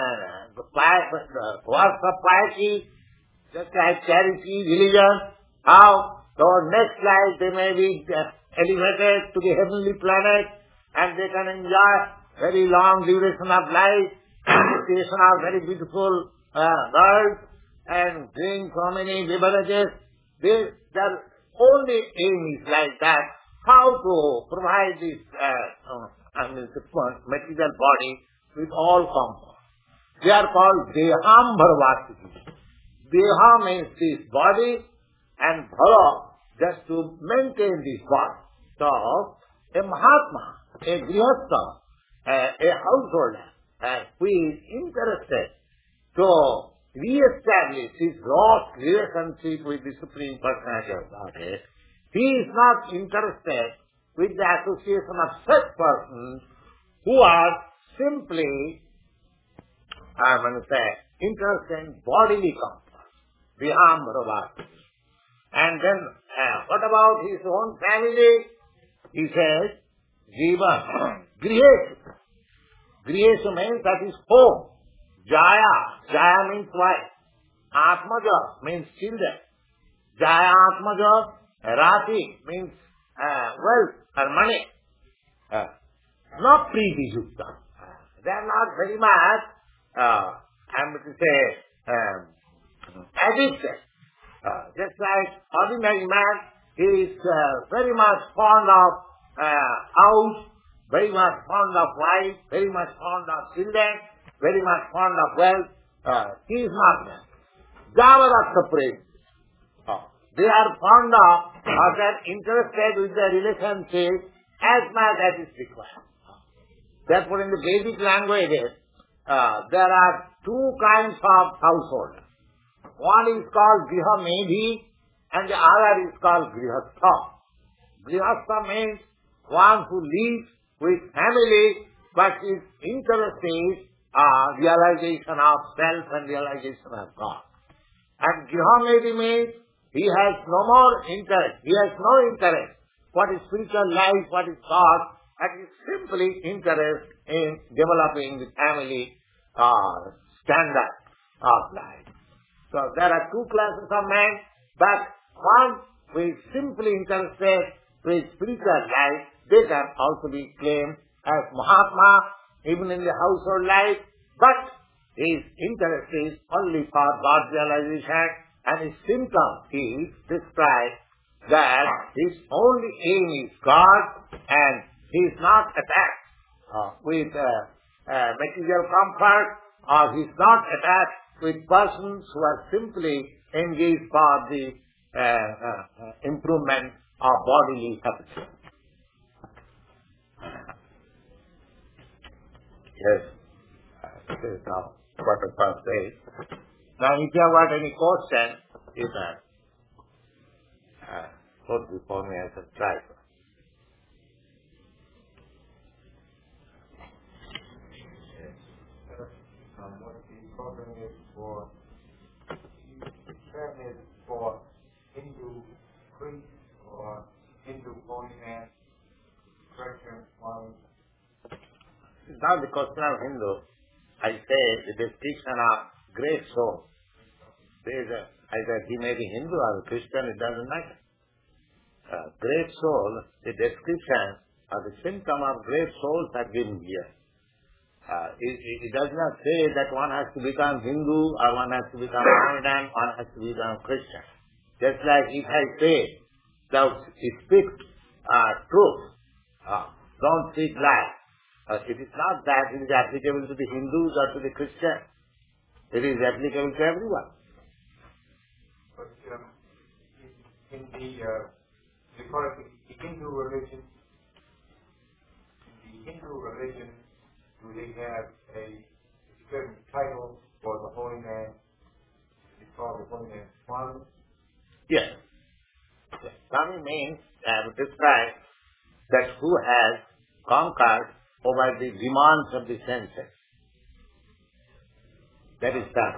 uh, works of piety, just like charity, religion, how so next life they may be elevated to the heavenly planet and they can enjoy very long duration of life, creation of very beautiful uh, world and drink so many beverages. They, their only aim is like that, how to provide this uh, uh, I mean, material body with all comfort. They are called Deham Bharavasiki. Deha means this body, and bhava, just to maintain this body. So, a Mahatma, a Grihastha, a, a householder, uh, who is interested to re-establish his lost relationship with the Supreme Personality of Godhead, he is not interested with the association of such persons who are simply, I want to say, interested in bodily comfort. Deham Bharavasiki. And then, uh, what about his own family? He says, Jiva, Griheshu. Griheshu means that is home. Jaya, Jaya means wife. Atmaja means children. Jaya Atmaja, Rati means uh, wealth or money. Uh, not Priti Yukta. Uh, they are not very much, uh, I am to say, um, addicted. Uh, just like ordinary man, he is uh, very much fond of uh, house, very much fond of wife, very much fond of children, very much fond of wealth. Uh, he is not that. Javara separate. Uh, they are fond of, or they are interested with the relationship as much as is required. Therefore, in the Vedic languages, uh, there are two kinds of householders. One is called Griha Medhi and the other is called Grihastha. Grihastha means one who lives with family but his interest is uh, realization of self and realization of God. And Griha Medhi means he has no more interest, he has no interest what is spiritual life, what is God, and he is simply interested in developing the family uh, standard of life. So there are two classes of men, but one who is simply interested with spiritual life, they can also be claimed as Mahatma, even in the household life, but his interest is only for God realization, and his symptom is described that his only aim is God, and he is not attached uh, with uh, uh, material comfort, or he is not attached with persons who are simply engaged for the uh, uh, improvement of bodily happiness. Yes, uh, this is now quarter past eight. Now, if you have got any question, you can uh, put before me as a try. Yes. Um, what the program is for, the term is for Hindu priest or Hindu holy man, Christian one. It's not the question of Hindu. I say the description of great soul. There is a, either he may be Hindu or Christian, it doesn't matter. Uh, great soul, the description of the symptom of great souls are given here. Uh, it, it, it does not say that one has to become Hindu or one has to become Mohammedan, one has to become Christian. Just like if I say, thou speak uh, truth, uh, don't speak lies. Uh, it is not that it is applicable to the Hindus or to the Christians. It is applicable to everyone. But um, in, in the, uh, according to the Hindu religion, in the Hindu religion, do they have a certain title for the holy man? It's called the holy man Swami? Yes. yes. Swami means, I would describe, that who has conquered over the demands of the senses. That is done.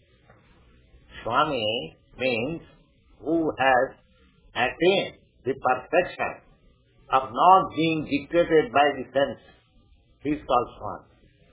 Swami means who has attained the perfection of not being dictated by the senses. He is called Swami.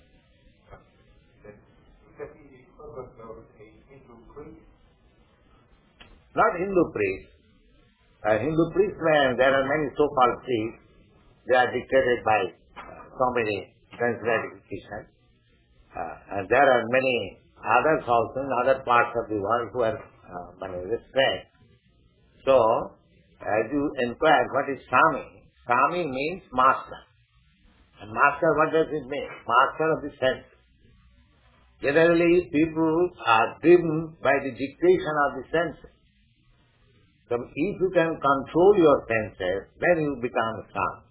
Would that be the equivalent of a Hindu priest? Not Hindu priest. A Hindu priest, man, there are many so-called priests. They are dictated by uh, so many sense gratification. Uh, and there are many others also in other parts of the world who are uh, restrained. So, as you inquire, what is Swami? Swami means master. And master, what does it mean? Master of the sense. Generally, people are driven by the dictation of the senses. So, if you can control your senses, then you become a Swami.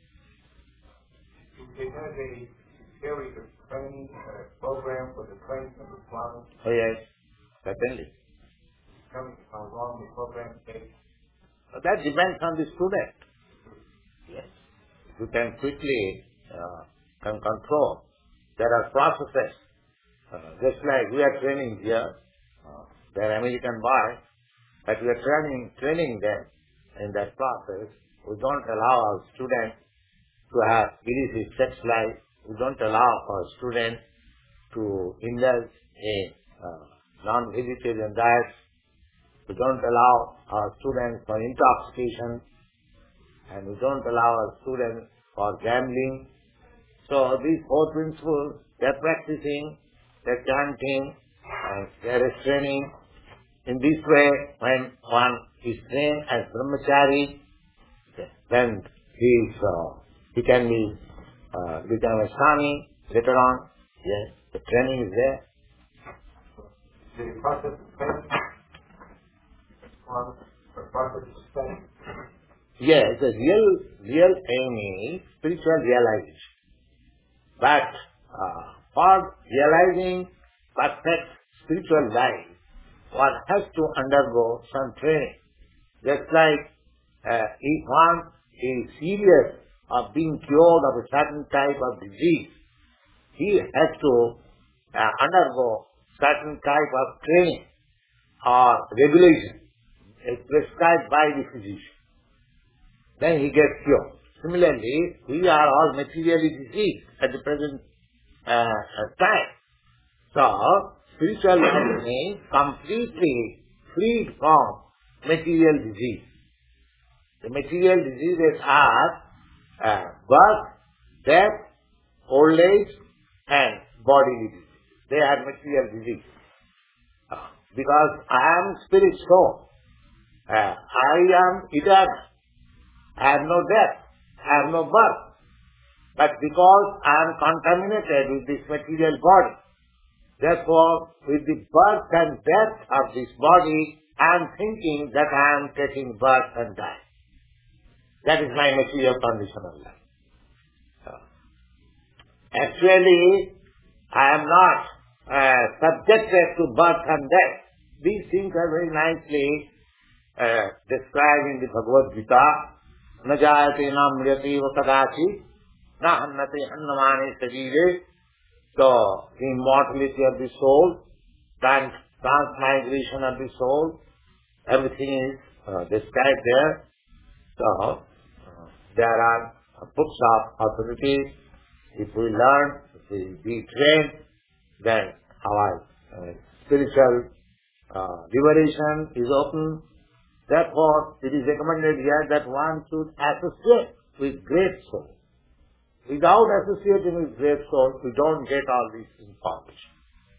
They have a series of training uh, program for the training of the Swami. Oh yes, certainly. Tell me how long the program takes. So that depends on the student. Yes. You can quickly uh, can control. There are processes. Uh, just like we are training here, uh, they are American boys, but we are training training them in that process. We don't allow our students to have illicit sex life. We don't allow our students to indulge in uh, non-vegetarian diets. We don't allow our students for intoxication, and we don't allow our students for gambling. So these four principles, they're practicing, they're chanting, and they're restraining. In this way, when one is trained as brahmachari, then he is, uh, he can be uh, become a Swami later on. Yes, the training is there. The process of training, the process of study. Yes, the real real aim is spiritual realization. But uh, for realizing perfect spiritual life, one has to undergo some training. Just like uh, if one is serious of being cured of a certain type of disease, he has to uh, undergo certain type of training or regulation is prescribed by the physician. Then he gets cured. Similarly, we are all materially diseased at the present uh, time. So, spiritual life means completely free from material disease. The material diseases are uh, birth, death, old age, and bodily disease. They are material disease. Uh, because I am spirit soul. Uh, I am eternal. I have no death. I have no birth. But because I am contaminated with this material body, therefore, with the birth and death of this body, I am thinking that I am taking birth and die. That is my material condition of life. So, actually, I am not uh, subjected to birth and death. These things are very nicely uh, described in the Bhagavad Gita. Na jayate na mriyate va kadachi na hannate hannamane sarire. So, the immortality of the soul, trans- transmigration of the soul, everything is uh, described there. So, uh, there are uh, books of authority. If we learn, if we be trained, then our uh, spiritual uh, liberation is open. Therefore, it is recommended here that one should associate with great soul. Without associating with great soul, we don't get all this information.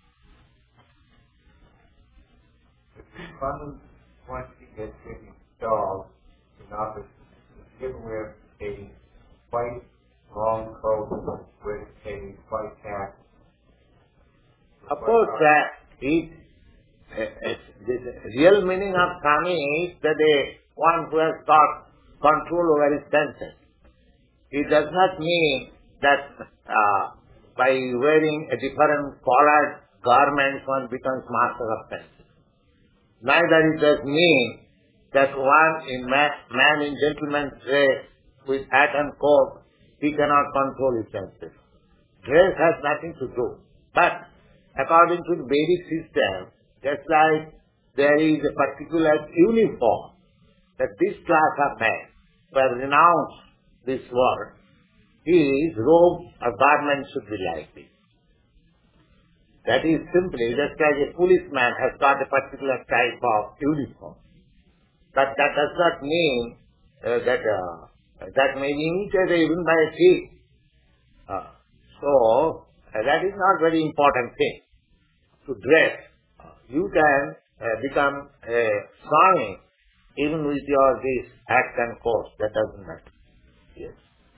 One wants to get taken dog in office is given with a white long coat with a white hat. Of course, uh, it, uh, uh, the real meaning of Swami is that the one who has got control over his senses. It does not mean that uh, by wearing a different colored garment one becomes master of senses. Neither it does mean that one in man, man in gentleman's dress with hat and coat, he cannot control his senses. Dress has nothing to do. But according to the Vedic system, just like there is a particular uniform that this class of man will renounce this world, his robe or garment should be like this. That is simply just like a policeman has got a particular type of uniform. But that does not mean uh, that uh, that may be imitated even by a thief. Uh, so, uh, that is not very important thing. To dress, uh, you can uh, become a Swami even with your this hat and coat. That doesn't matter. Yes.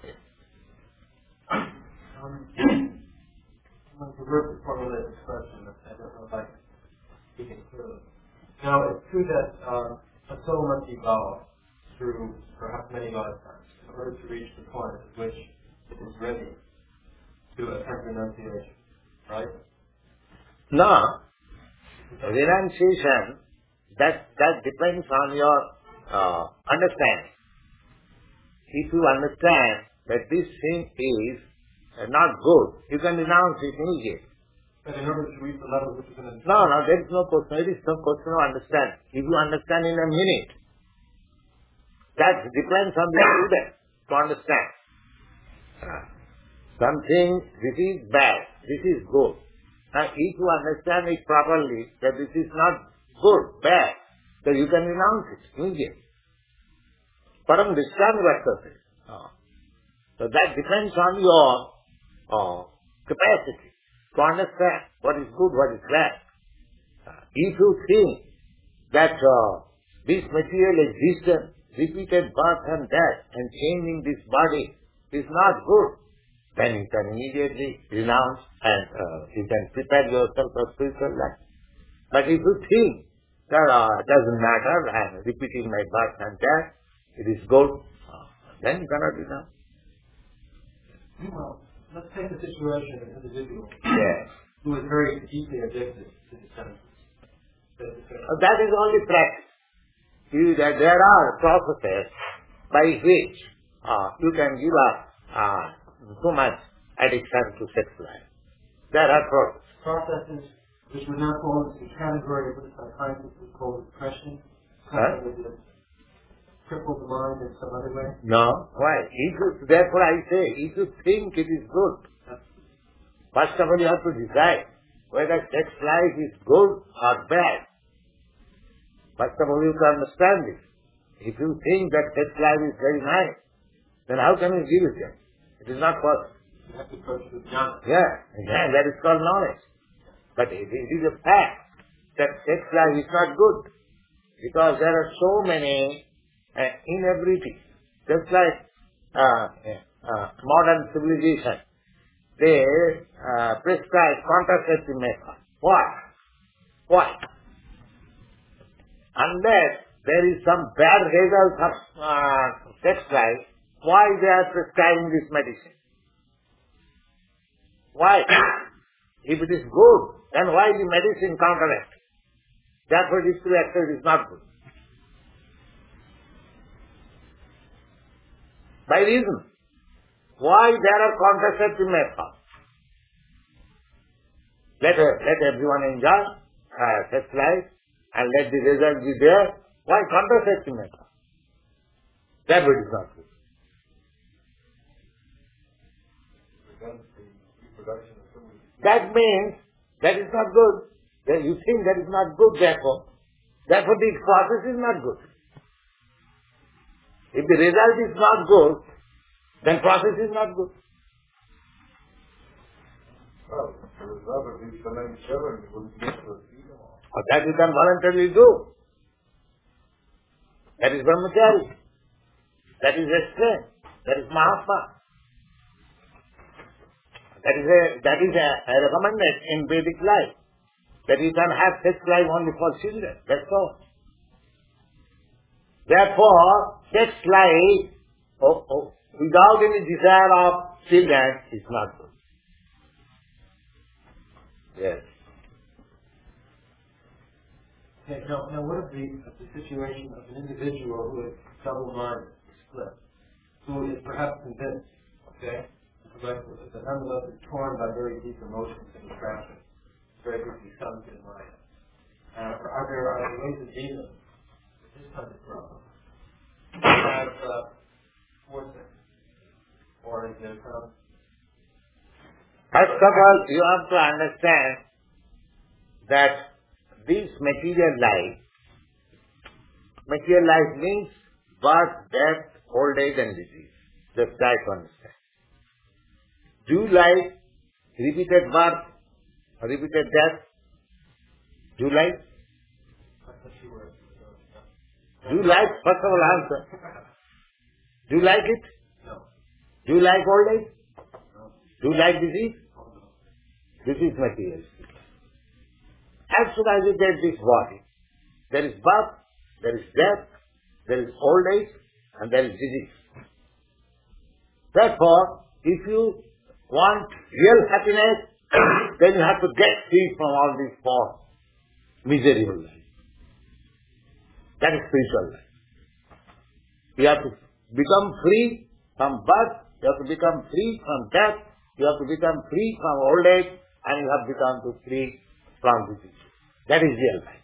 Um, I'm going to revert to formulate this question. I don't know if I can speak it clearly. Now, it's true that um, a soul must evolve through perhaps many lifetimes in order to reach the point at which it is ready to attempt renunciation, right? No. Renunciation, that, that depends on your uh, understanding. If you understand that this thing is uh, not good, you can renounce it immediately. But in order to reach the level which is going to... No, no, there is no question. There is no question of understand. If you understand in a minute, that depends on the student to understand. Something, this is bad, this is good. Now, if you understand it properly, that this is not good, bad, then you can renounce it immediately. Param Dishyan Vartate. So that depends on your uh, capacity to understand what is good, what is bad. Uh, if you think that uh, this material existence, repeated birth and death, and changing this body is not good, then you can immediately renounce and uh, you can prepare yourself for spiritual life. But if you think that uh, it doesn't matter, I am repeating my birth and death, it is good, uh, then you cannot renounce. Well, let's take the situation of an individual Yes. who is very deeply addicted to the senses. Uh, that is only practice. You, that there are processes by which uh, you can give up uh, too much addiction to sex life. There are processes. Processes which would not fall into the category of what psychiatrists would call depression, Huh? something that would cripple the mind in some other way. No. Why? If you, therefore I say, if you think it is good, first of all you have to decide whether sex life is good or bad. First of all you have to understand this. If you think that sex life is very nice, then how can you give it them? It is not possible. You have to approach it with jnana. Yeah, yeah, that is called knowledge. But it, it is a fact that sex life is not good because there are so many uh, inabilities. Just like uh, uh, modern civilization, they uh, prescribe contraceptive method. Why? Why? Unless there is some bad result of uh, sex life, why they are prescribing this medicine? Why? If it is good, then why the medicine counteract? Therefore, this to accept is not good. By reason. Why there are contraceptive methods? Let, uh, let everyone enjoy uh, sex life and let the result be there. Why contraceptive method? Therefore, it is not good. That means that is not good. Then you think that is not good, therefore. Therefore, the process is not good. If the result is not good, then process is not good. Well, the result would be so many children, you wouldn't get to feed them all. Or that you can voluntarily do. That is brahmachari. That is restraint. That is Mahatma. That is a that is a, a recommended in Vedic life. That you can have sex life only for children. That's all. Therefore, sex life oh, oh, without any desire of children is not good. Yes. Okay, now, now what if the, if the situation of an individual who is double-minded, split, who is perhaps convinced, okay, but, but nonetheless is torn by very deep emotions and attraction, very deeply sunk in mind. Uh, are there are there ways of dealing with this kind of problem? As uh, forcing, or is there some? First of all, you have to understand that this material life, material life means birth, death, old age and disease. Just try to understand. Do you like repeated birth, repeated death? Do you like? Do you like, first of all answer, do you like it? No. Do you like old age? No. Do you like disease? Oh, no. This is material. As soon as you get this body, there is birth, there is death, there is old age, and there is disease. Therefore, if you want real happiness, then you have to get free from all these four miserable life. That is spiritual life. You have to become free from birth, you have to become free from death, you have to become free from old age, and you have to become to free from disease. That is real life.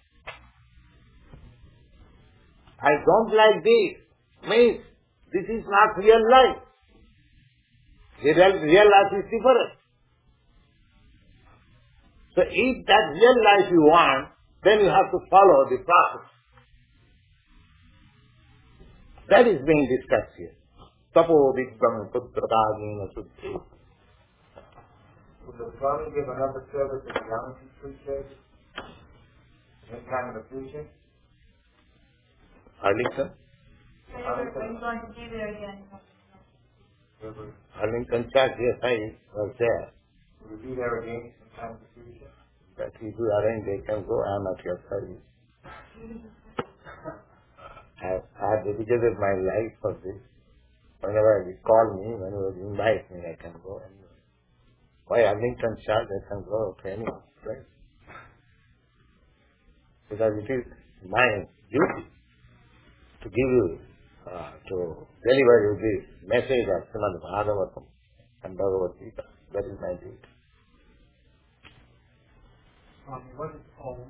I don't like this means this is not real life. The real, real life is different. So if that real life you want, then you have to follow the process. That is being discussed here. Tapo Vikrama Putradagina Suddhi. Would the Swami give another service at the Yamaji Crusade? Anytime in the future? Arlington? Are you going to be there again? Arlington Church, yes, I was there. Will you be there again sometime in the future? That if you arrange, they can go. I am at your service. I, I have dedicated my life for this. Whenever you call me, whenever you invite me, I can go anywhere. Why Arlington Church? I can go to any place. Because it is my duty to give you, uh, to deliver you this message of Srimad Bhagavatam and Bhagavad Gita. That is my duty. Um, what is home?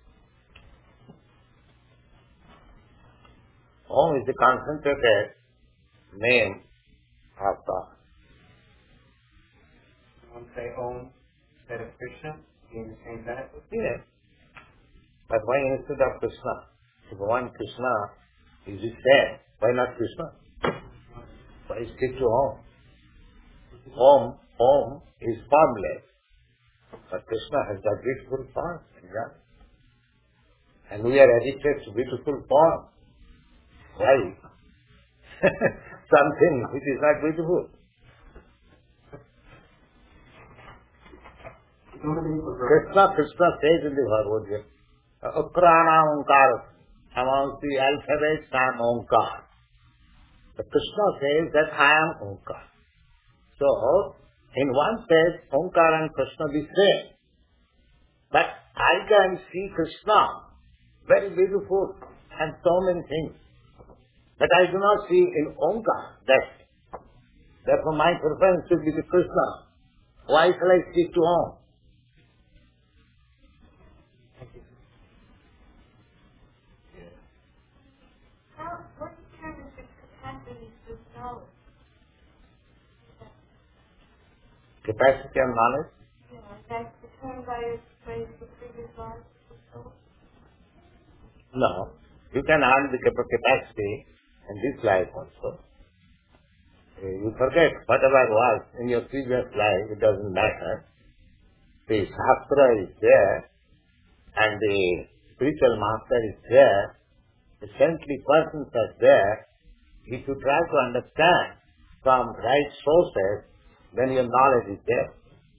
Om is the concentrated name of God. You want to say Om instead of Krishna? Being the same benefit? Yes. But why instead of Krishna? If one Krishna, Is it there? Why not Krishna? Why stick to Om? Om, Om is formless. But Krishna has got beautiful form. Yeah? And we are addicted to beautiful form. Why? Something which is not beautiful. Krishna, Krishna says in the Bhagavad Gita, Ukrana Onkar, amongst the alphabets I am Onkar. The Krishna says that I am Onkar. So, in one sense, Onkar and Krishna the same. But I can see Krishna, very beautiful, and so many things. But I do not see in Onkar that. Therefore my preference should be to Krishna. Why shall I stick to Om? How, what determines the capacity to knowledge? Capacity of knowledge? You know, is that determined by your, by the previous life? No. You can earn the cap- capacity in this life also. Uh, You forget whatever was in your previous life, it doesn't matter. The Shastra is there and the spiritual master is there. The saintly persons are there. If you try to understand from right sources, then your knowledge is there.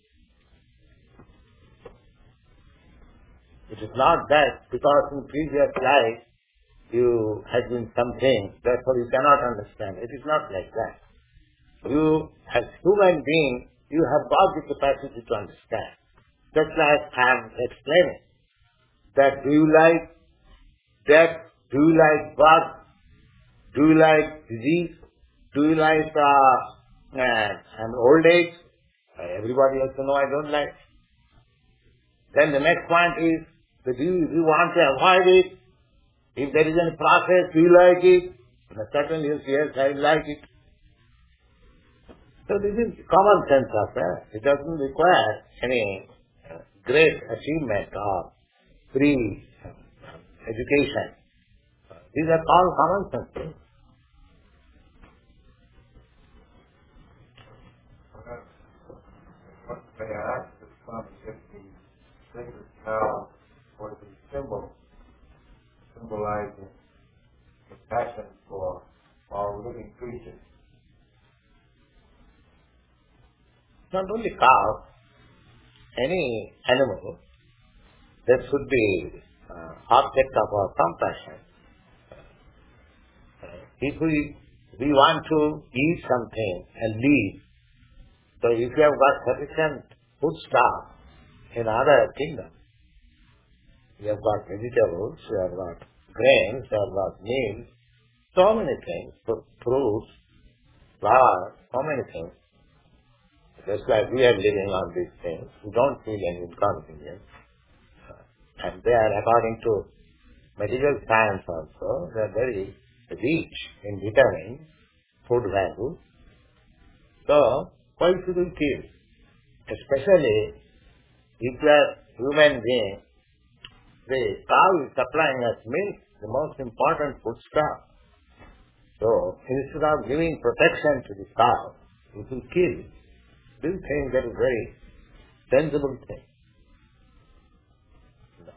It is not that because in previous life you had been something, therefore you cannot understand. It is not like that. You, as human being, you have got the capacity to understand. Just like I am explaining, that do you like death? Do you like birth? Do you like disease? Do you like uh, uh, an old age? Uh, everybody has to know I don't like. Then the next point is, that do you, do you want to avoid it? If there is any process, do you like it? And certainly yes, yes, I like it. So this is common sense affair. It doesn't require any uh, great achievement or free uh, education. These are all common sense things. May I ask the Swami if the sacred cow was a symbol symbolizing compassion for all living creatures? Not only cow, any animal that should be uh, object of our compassion. Uh, if we, we want to eat something and live, so if you have got sufficient food stuff in other kingdoms, you have got vegetables, you have got grains, you have got meals, so many things, fru- fruits, flowers, so many things. Just like we are living on these things, we don't feel any inconvenience. And they are, according to medical science also, they are very rich in vitamins, food value. So, why should we kill? Especially if you are human being, the cow is supplying us milk, the most important food stuff. So, instead of giving protection to the cow, we will kill it. Do you think that is very sensible thing? No.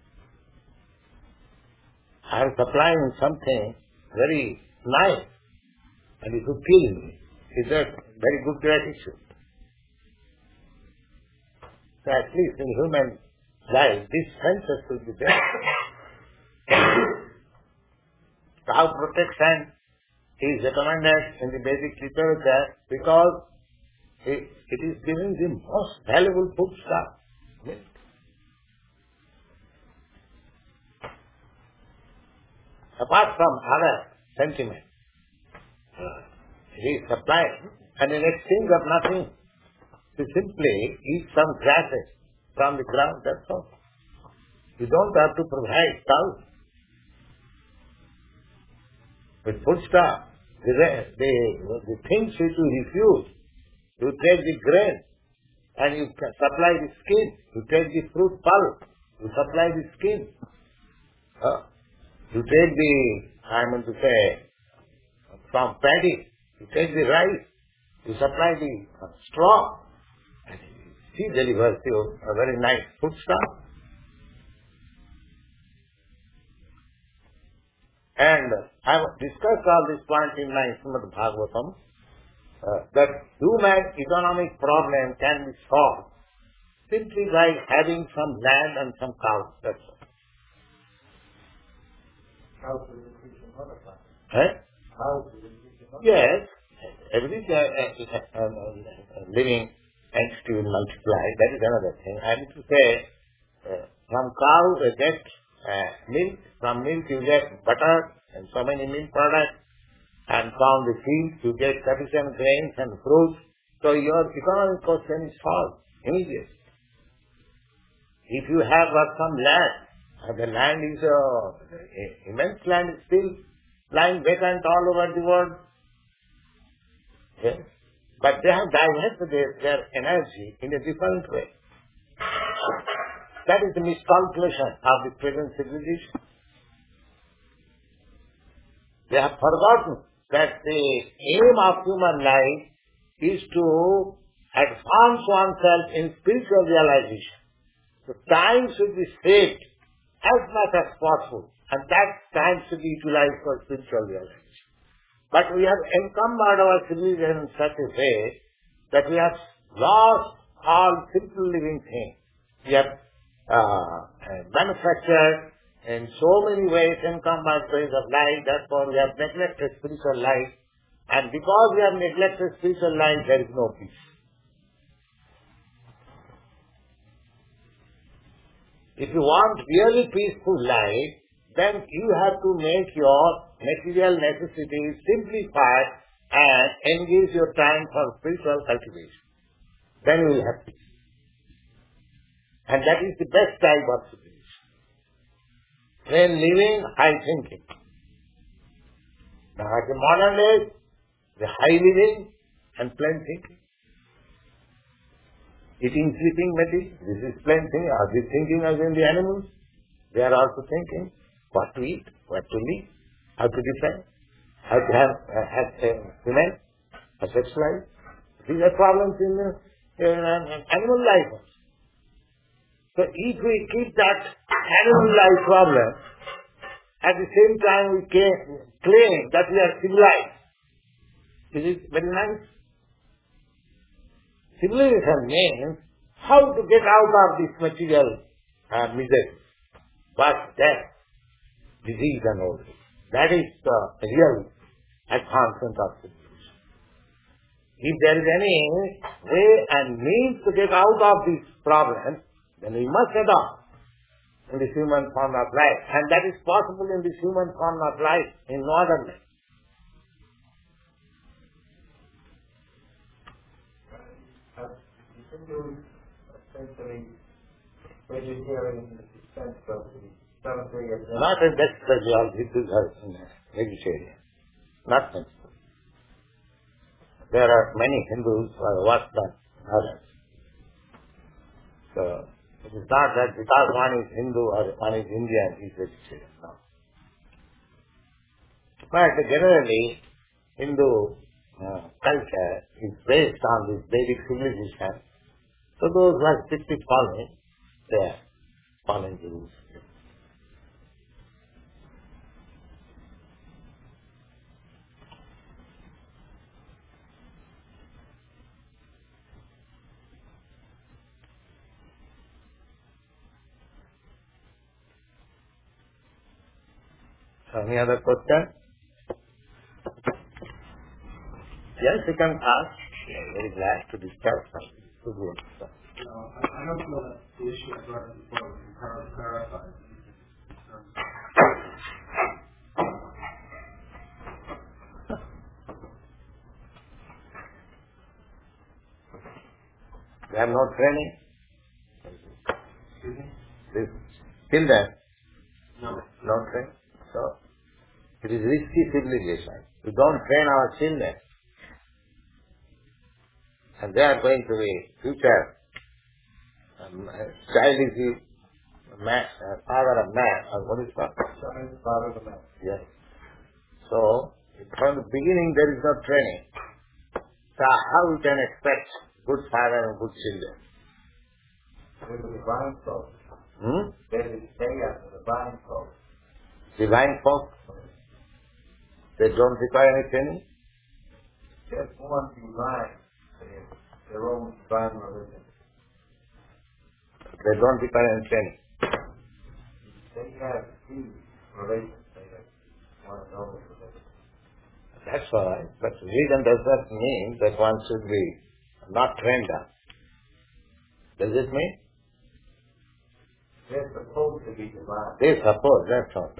I am supplying something very nice, and if you kill me, is that very good gratitude? So at least in human life, this senses should be there. Cow protection is recommended in the basic literature because it, it is giving the most valuable food stuff. Milk. Apart from other sentiments, uh, it is supplying, and in exchange of nothing, to simply eat some grasses from the ground, that's all. You don't have to provide cows with food stuff. The, the, the things which you refuse, you take the grain and you can supply the skin. You take the fruit pulp, you supply the skin. Uh, you take the I mean to say, from paddy, you take the rice, you supply the uh, straw, and she delivers you a very nice food stuff. And I have discussed all these points in my Srimad Bhagavatam, uh, that human economic problem can be solved simply by having some land and some cows, that's all. How to increase and multiply? Eh? How to increase and multiply? Yes, every uh, uh, uh, uh, living entity will multiply, that is another thing. I need to say, uh, from cow you get uh, milk, from milk you get butter and so many milk products, and from the fields you get sufficient grains and fruits, so your economic question is solved immediately. If you have got some land, and the land is uh, immense land is still lying vacant all over the world. Yes. But they have divested their, their energy in a different way. That is the miscalculation of the present civilization. They have forgotten that the aim of human life is to advance oneself in spiritual realization. So time should be saved as much as possible, and that time should be utilized for spiritual realization. But we have encumbered our civilization in such a way that we have lost all simple living things. We have uh, manufactured in so many ways encumbered ways of life, therefore we have neglected spiritual life, and because we have neglected spiritual life, there is no peace. If you want really peaceful life, then you have to make your material necessities simplified and engage your time for spiritual cultivation. Then you will have peace. And that is the best type of civilization. When living, high thinking. Now at the modern age, the high living and plain thinking. Eating, sleeping, meditating, this is plain thinking. Are they thinking as in the animals? They are also thinking what to eat, what to live, how to defend, how to have, uh, have uh, women, a sex life. These are problems in, uh, in uh, animal life. So if we keep that animal life problem, at the same time we can claim that we are civilized. This is very nice. Civilization means how to get out of this material uh, misery, but death, disease and all this. That is the real advancement of civilization. If there is any way and means to get out of these problems, then we must adopt in this human form of life. And that is possible in this human form of life, in no other way. Essentially, vegetarian in the sense of the seventh day Adventist. Not in that special, Hindus are vegetarian. Not necessarily. There are many Hindus who are worse than others. So, it is not that because one is Hindu or one is Indian, he is vegetarian. No. But generally, Hindu uh, culture is based on this Vedic civilization. So those who are strictly following, they are following the rules. So any other question? Yes, you can ask. We are very glad to discuss something. So good. So, Uh, I, I don't feel that the issue I brought up before was entirely clarified. they have no training. Excuse me? This still there. No. No training. So it is risky civilization. We don't train our children. And they are going to be future. Um, child is the man, uh, father of man, or what is it called? Son is father of the man. Yes. So, from the beginning there is no training. So how we can expect good father and good children? There's a divine soul. Hmm? There is stay as a divine soul. Divine folk, they don't require any training? Just one divine, their own divine religion. They don't require any training. They have two relations. They have one another's religion. That's all right. But religion does not mean that one should be not trained up. Does it mean? They're supposed to be divine. They suppose, that's all.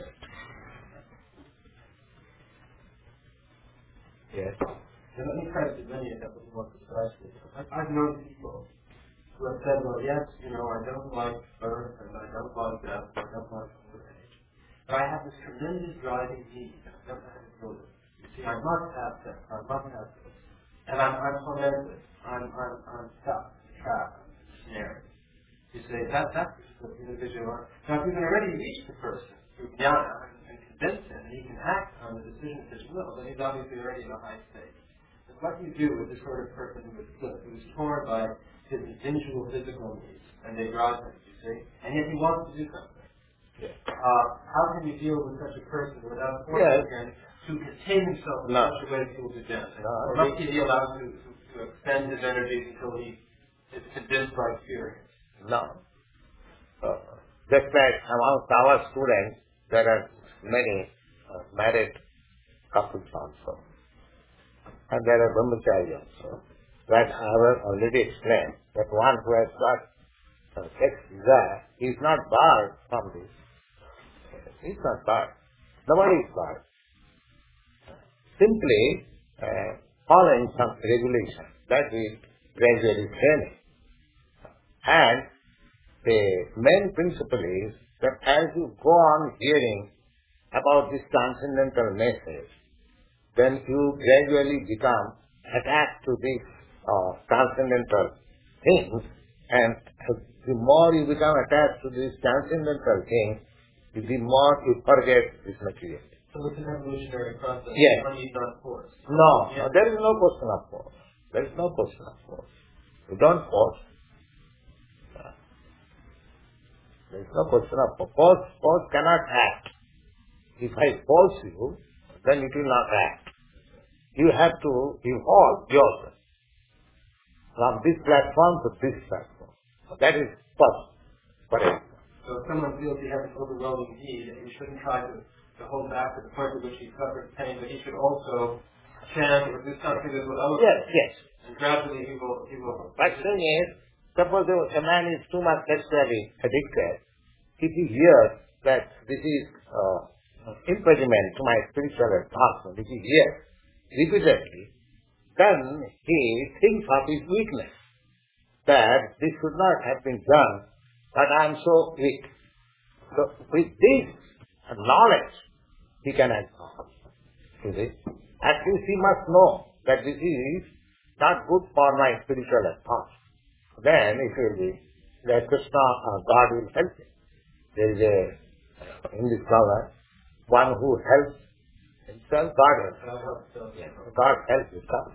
Yes. And let me try to delineate that a little more precisely. I- I've known people who have said, well, yes, you know, I don't like birth, and I don't like death, and I don't like old age. But I have this tremendous driving need, and I don't know how to deal with it. You see, I must have sex, I must have this. And I'm, I'm tormented. I'm, I'm, I'm stuck, trapped, snared. You say, that, that's the individual. Now, if you can already reach the person through jnana and convince him, and he can act on the decision of his will, then he's obviously already in a high state. But what you do with this sort of person who is split, who is torn by his individual physical needs, and they drive him, you see, and yet he wants to do something. Yes. Uh, how can you deal with such a person without forcing Yes. him to contain himself in No. such a way that he will be dancing? No, Or must he be allowed to, to, to expend his energies until he is convinced by experience? No. Uh, just like amongst our students, there are many uh, married couples also. And there are brahmachari also. That I have already explained, that one who has got uh, sex desire is not barred from this. He is not barred. Nobody is barred. Simply uh, following some regulation that we gradually training. And the main principle is that as you go on hearing about this transcendental message, then you gradually become attached to these uh, transcendental things, and the more you become attached to these transcendental things, the more you forget this material. So it's an evolutionary process. Yes. One need not force. No, Yeah. no, there is no question of force. There is no question of force. You don't force. There is no question of force. Force, force cannot act. If I force you, then it will not act. You have to evolve yourself from this platform to this platform. That is first. For example. So if someone feels he has an overwhelming need, he shouldn't try to, to hold back to the point at which he suffers pain, but he should also chant or do something that will elevate. Yes, yes. And gradually he will, he will. But thing is, suppose a man is too much sexually addicted, if he hears that this is uh, impediment to my spiritual advancement, if he hears repeatedly, then he thinks of his weakness, that this should not have been done, but I am so weak. So with this knowledge, he can advance. You see? At least he must know that this is not good for my spiritual advance. Then it will be that Krishna, uh, God will help him. There is a, in this flower, one who helps himself, God helps him. God helps himself.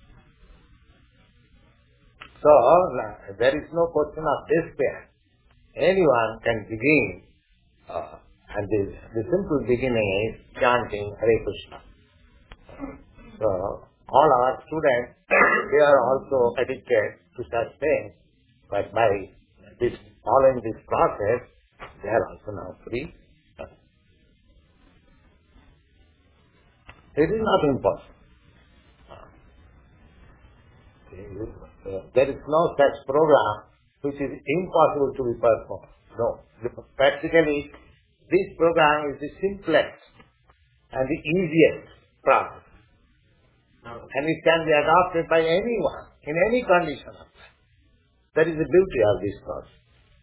So, uh, there is no question of despair. Anyone can begin, uh, and the, the simple beginning is chanting Hare Krishna. So, all our students, they are also addicted to such things, but by this, following this process, they are also now free. It is not impossible. There is no such program which is impossible to be performed. No. Practically, this program is the simplest and the easiest process. And it can be adopted by anyone, in any condition of life. That is the beauty of this process.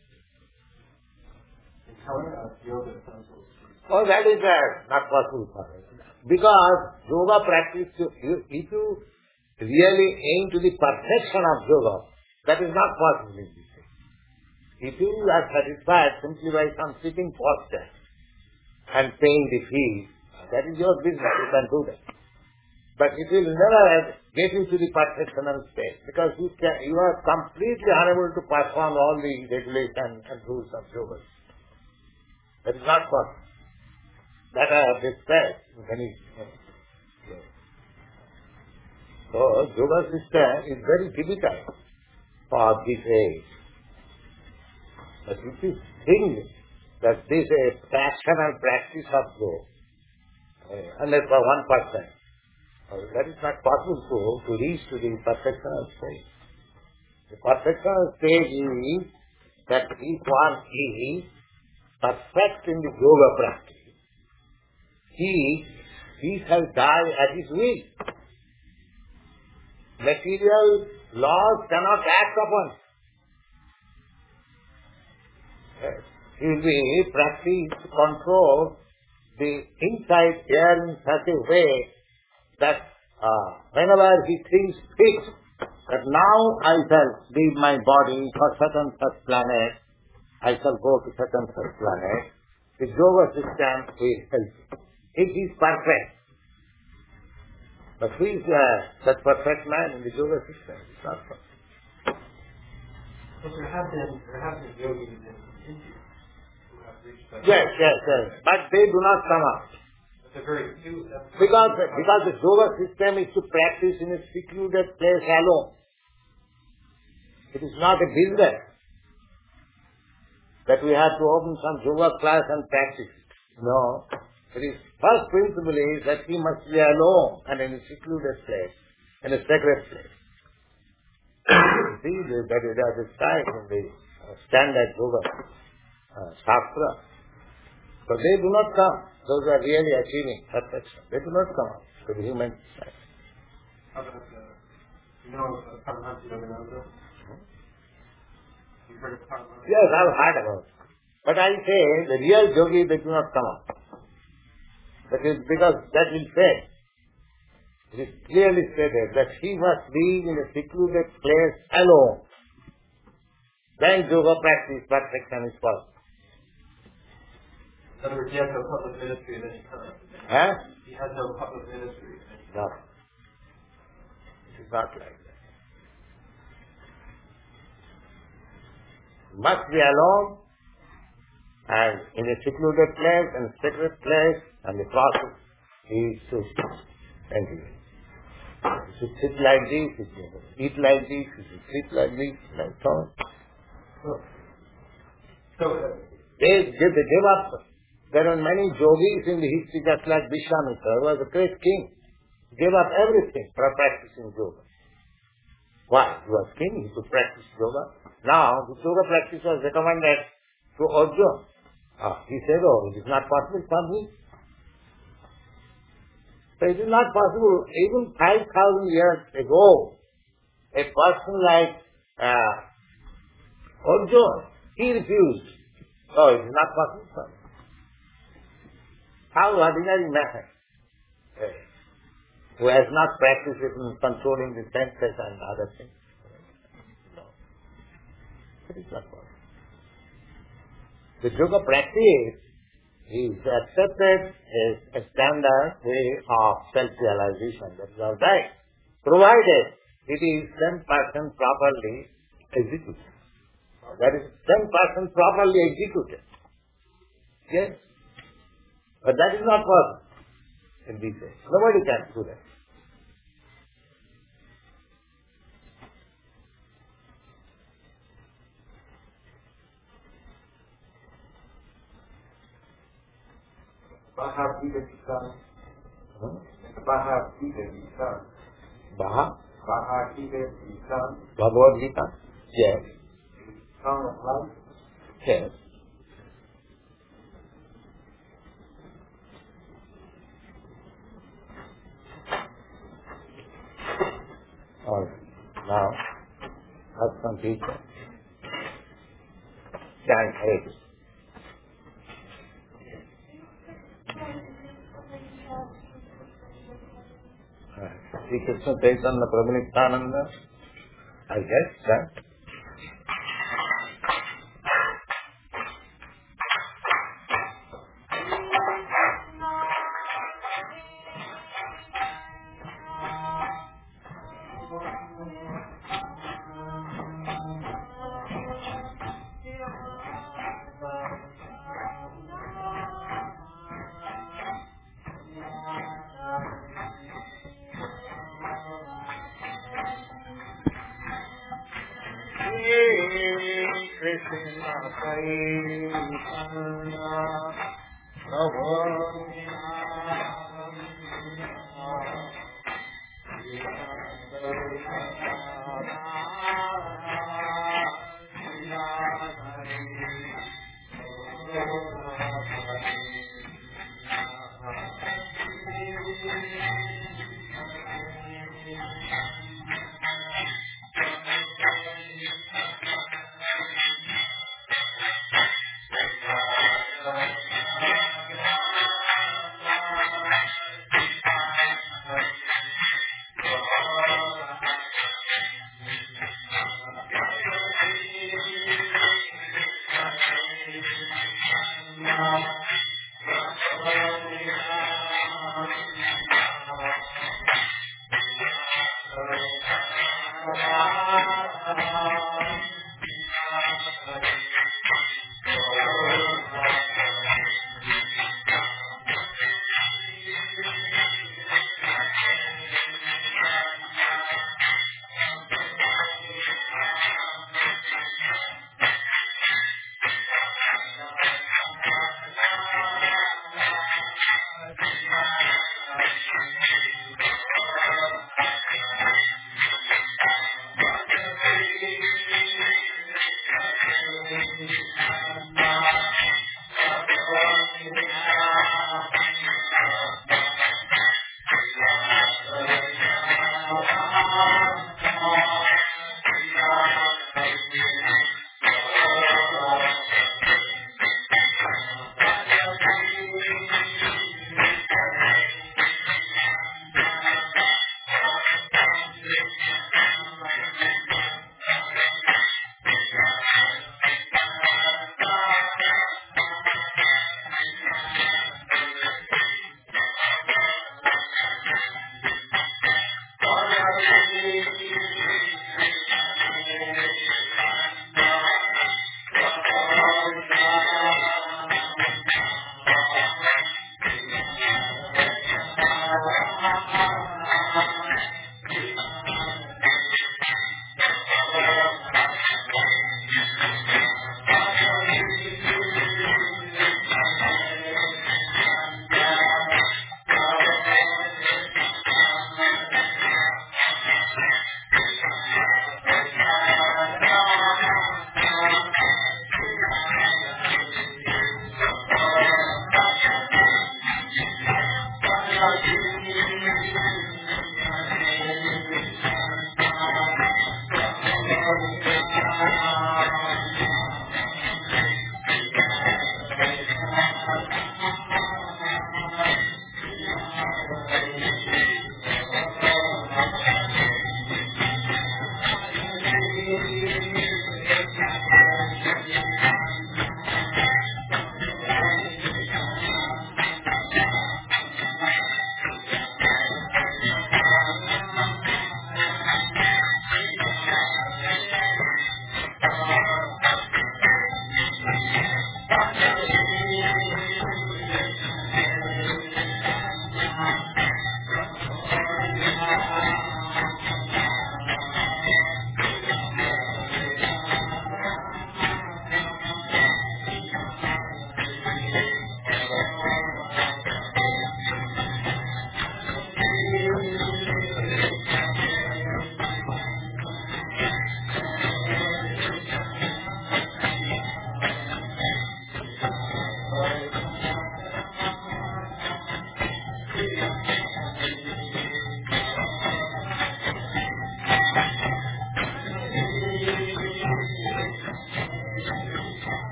Oh, that is uh, not possible for us. Because yoga practice, you, if you really aim to the perfection of yoga, that is not possible in this way. If you are satisfied simply by some sitting posture and paying the fees, That is your business. You can do that. But it will never get you to the perfectional state because you can, you are completely unable to perform all the regulations and rules of yoga. That is not possible. That I have discussed in many. So yoga system is very difficult for this age. But if you think that this is a fractional practice of yoga, and that for one percent, that is not possible to, to reach to the perfectional stage. The perfectional stage is that if one is perfect in the yoga practice, he, he shall die at his will. Material laws cannot act upon. Yes. He will be practiced to control the inside air in such a way that uh, whenever he thinks fit, that now I shall leave my body for such and such planet, I shall go to such and such planet, the yoga system will help. It is perfect. But who is uh, such perfect man in the yoga system? It's not perfect. But there have been, there have been yogis in India who have reached that. Yes, yes, yes. But they do not come out. But they're very few. Because, because the yoga system is to practice in a secluded place alone. It is not a business that we have to open some yoga class and practice it. No. It is first principle is that he must be alone and in a secluded place, in a sacred place. See, that is that is right in the standard yoga uh, shastra. So they do not come. Those are really achieving perfection. They do not come to the human society. How about, uh, you know, uh, Paramahansa Yogananda? You've heard of Paramahansa? Yes, I have heard about it. But I say, the real yogi, they do not come out. That is because that will fail. It is clearly stated that he must be in a secluded place alone. Then yoga practice perfection is possible. In other words, he has no public ministry of any kind. Huh? He has no public ministry of any kind. No. It is not like that. Must be alone and in a secluded place and sacred place, and the process is to continue. You should sit like this, you should eat like this, you should sleep like this, like so. So, uh, They, they, they gave up. There are many yogis in the history, just like Vishwamitra, who was a great king. He gave up everything for practicing yoga. Why? He was king, he could practice yoga. Now, the yoga practice was recommended to Arjuna. Ah, he said, oh, it is not possible for me. So it is not possible. Even five thousand years ago, a person like uh, Arjuna, he refused. Oh, it is not possible for me. How ordinary man, uh, who has not practiced it in controlling the senses and other things. No. It is not possible. The yoga practice is accepted as a standard way of self-realization. That is all right. Provided it is ten percent properly executed. That is ten percent properly executed. Yes? But that is not possible in these days. Nobody can do that. Baha Gita Gita. Hmm? Baha Gita Gita. Baha? Baha Gita Gita. Bhagavad Gita? Yes. Song of Life. Yes. All right. Now, have some teacher. Chant Hare Krishna. Sri Krishna Chaitanya Prabhu Nityananda. I guess that.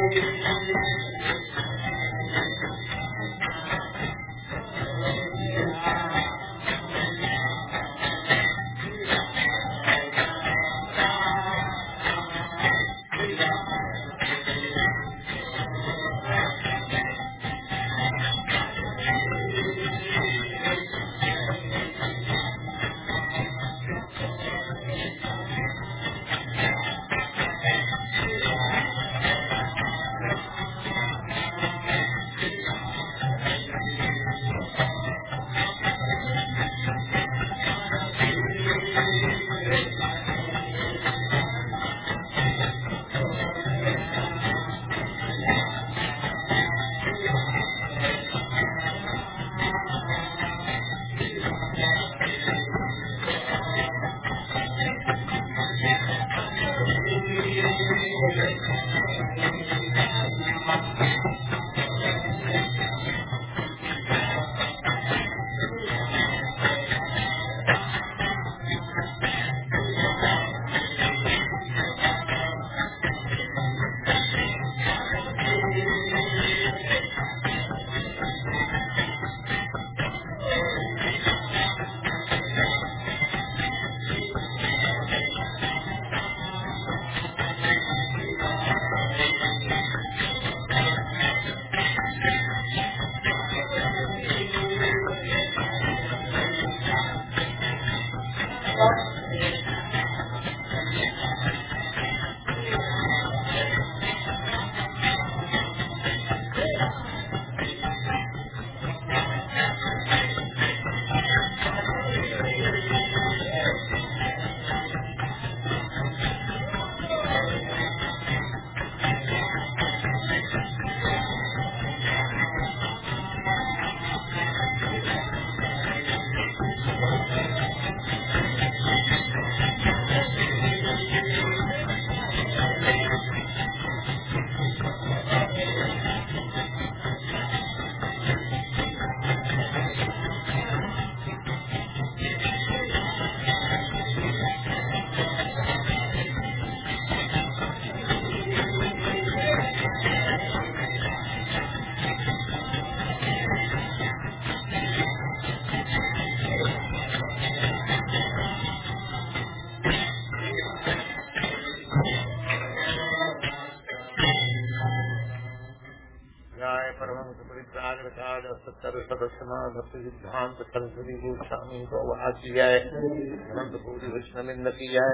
सिद्धांत संसदी गोस्वामी गौवाच की जय, अनंत कोटि वैष्णविंद की जय,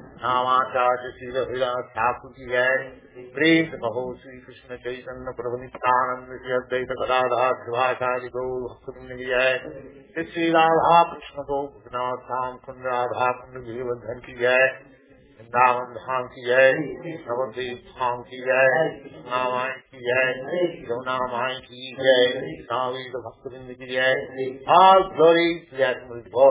नामाचार्य श्री रघुनाथ ठाकुर की जय, प्रेम कहो श्री कृष्ण चैतन्य प्रभु नित्यानंद श्री अद्वैत गदाधर शिवाचार्य गौ भक्तवृंद की जय, श्री राधा कृष्ण गौ भुजनाथ धाम कुंड राधा कुंड गिरिवर्धन की जय, वृंदावन धाम की जय, नवद्वीप धाम की जय, नामाय की जय, यमुना माई की जय, नावीर भक्तवृंद की जय। All glory to the Admiral God.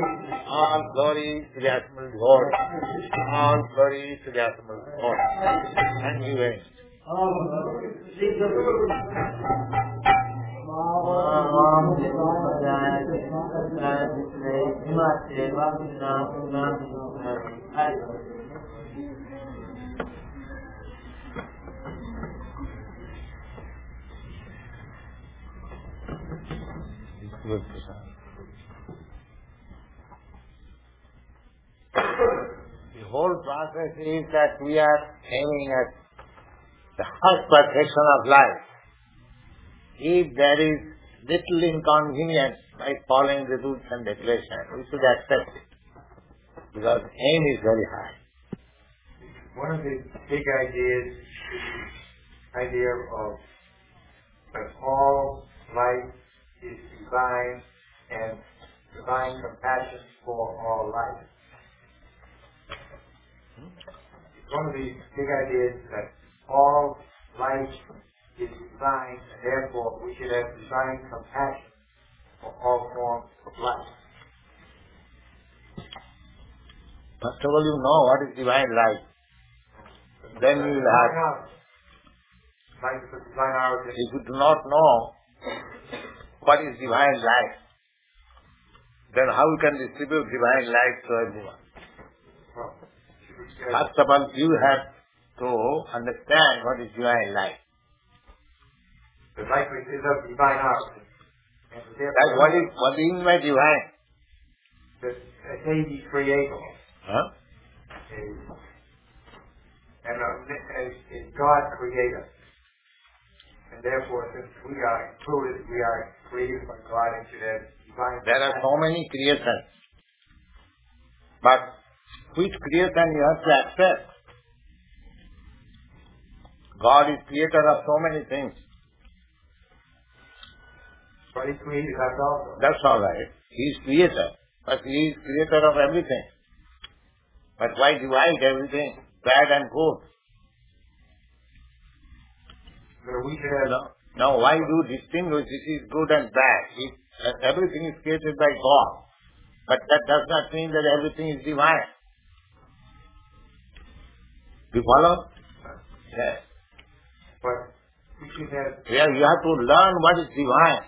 All glory to the Admiral God. All glory to the Admiral God. Thank you very much. Good. The whole process is that we are aiming at the first perfection of life. If there is little inconvenience by following the rules and regulations, we should accept it, because aim is very high. One of the big ideas is the idea of that all life is divine and divine compassion for all life. One of the big ideas that all life is divine, and therefore we should have divine compassion for all forms of life. First of all, you know what is divine life. Then you will have. Life is a divine origin. If you do not know what is divine life, then how you can distribute divine life to everyone? First of all, you have to understand what is divine life. The life which is of divine origin. And That what is what do you mean by divine? The deity creator. Huh? Is, and uh, is, is God creator. And therefore, since we are included, we are created by God into that divine. There are so many creations. But which creation you have to accept? God is creator of so many things. But He created us also. That's all right. He is creator. But He is creator of everything. But why divide everything? Bad and good? So we should have. No. Now why do distinguish this is good and bad? If, uh, everything is created by God. But that does not mean that everything is divine. Do you follow? Yes. But we should have. Yeah, you have to learn what is divine.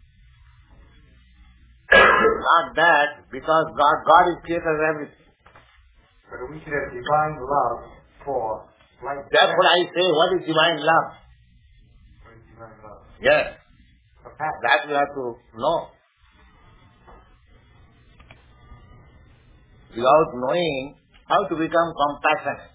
Not that, because God, God is creator of everything. But we should have divine love for life. That's what I say. What is divine love? What is divine love? Yes. Compassion. That we have to know. Without knowing how to become compassionate.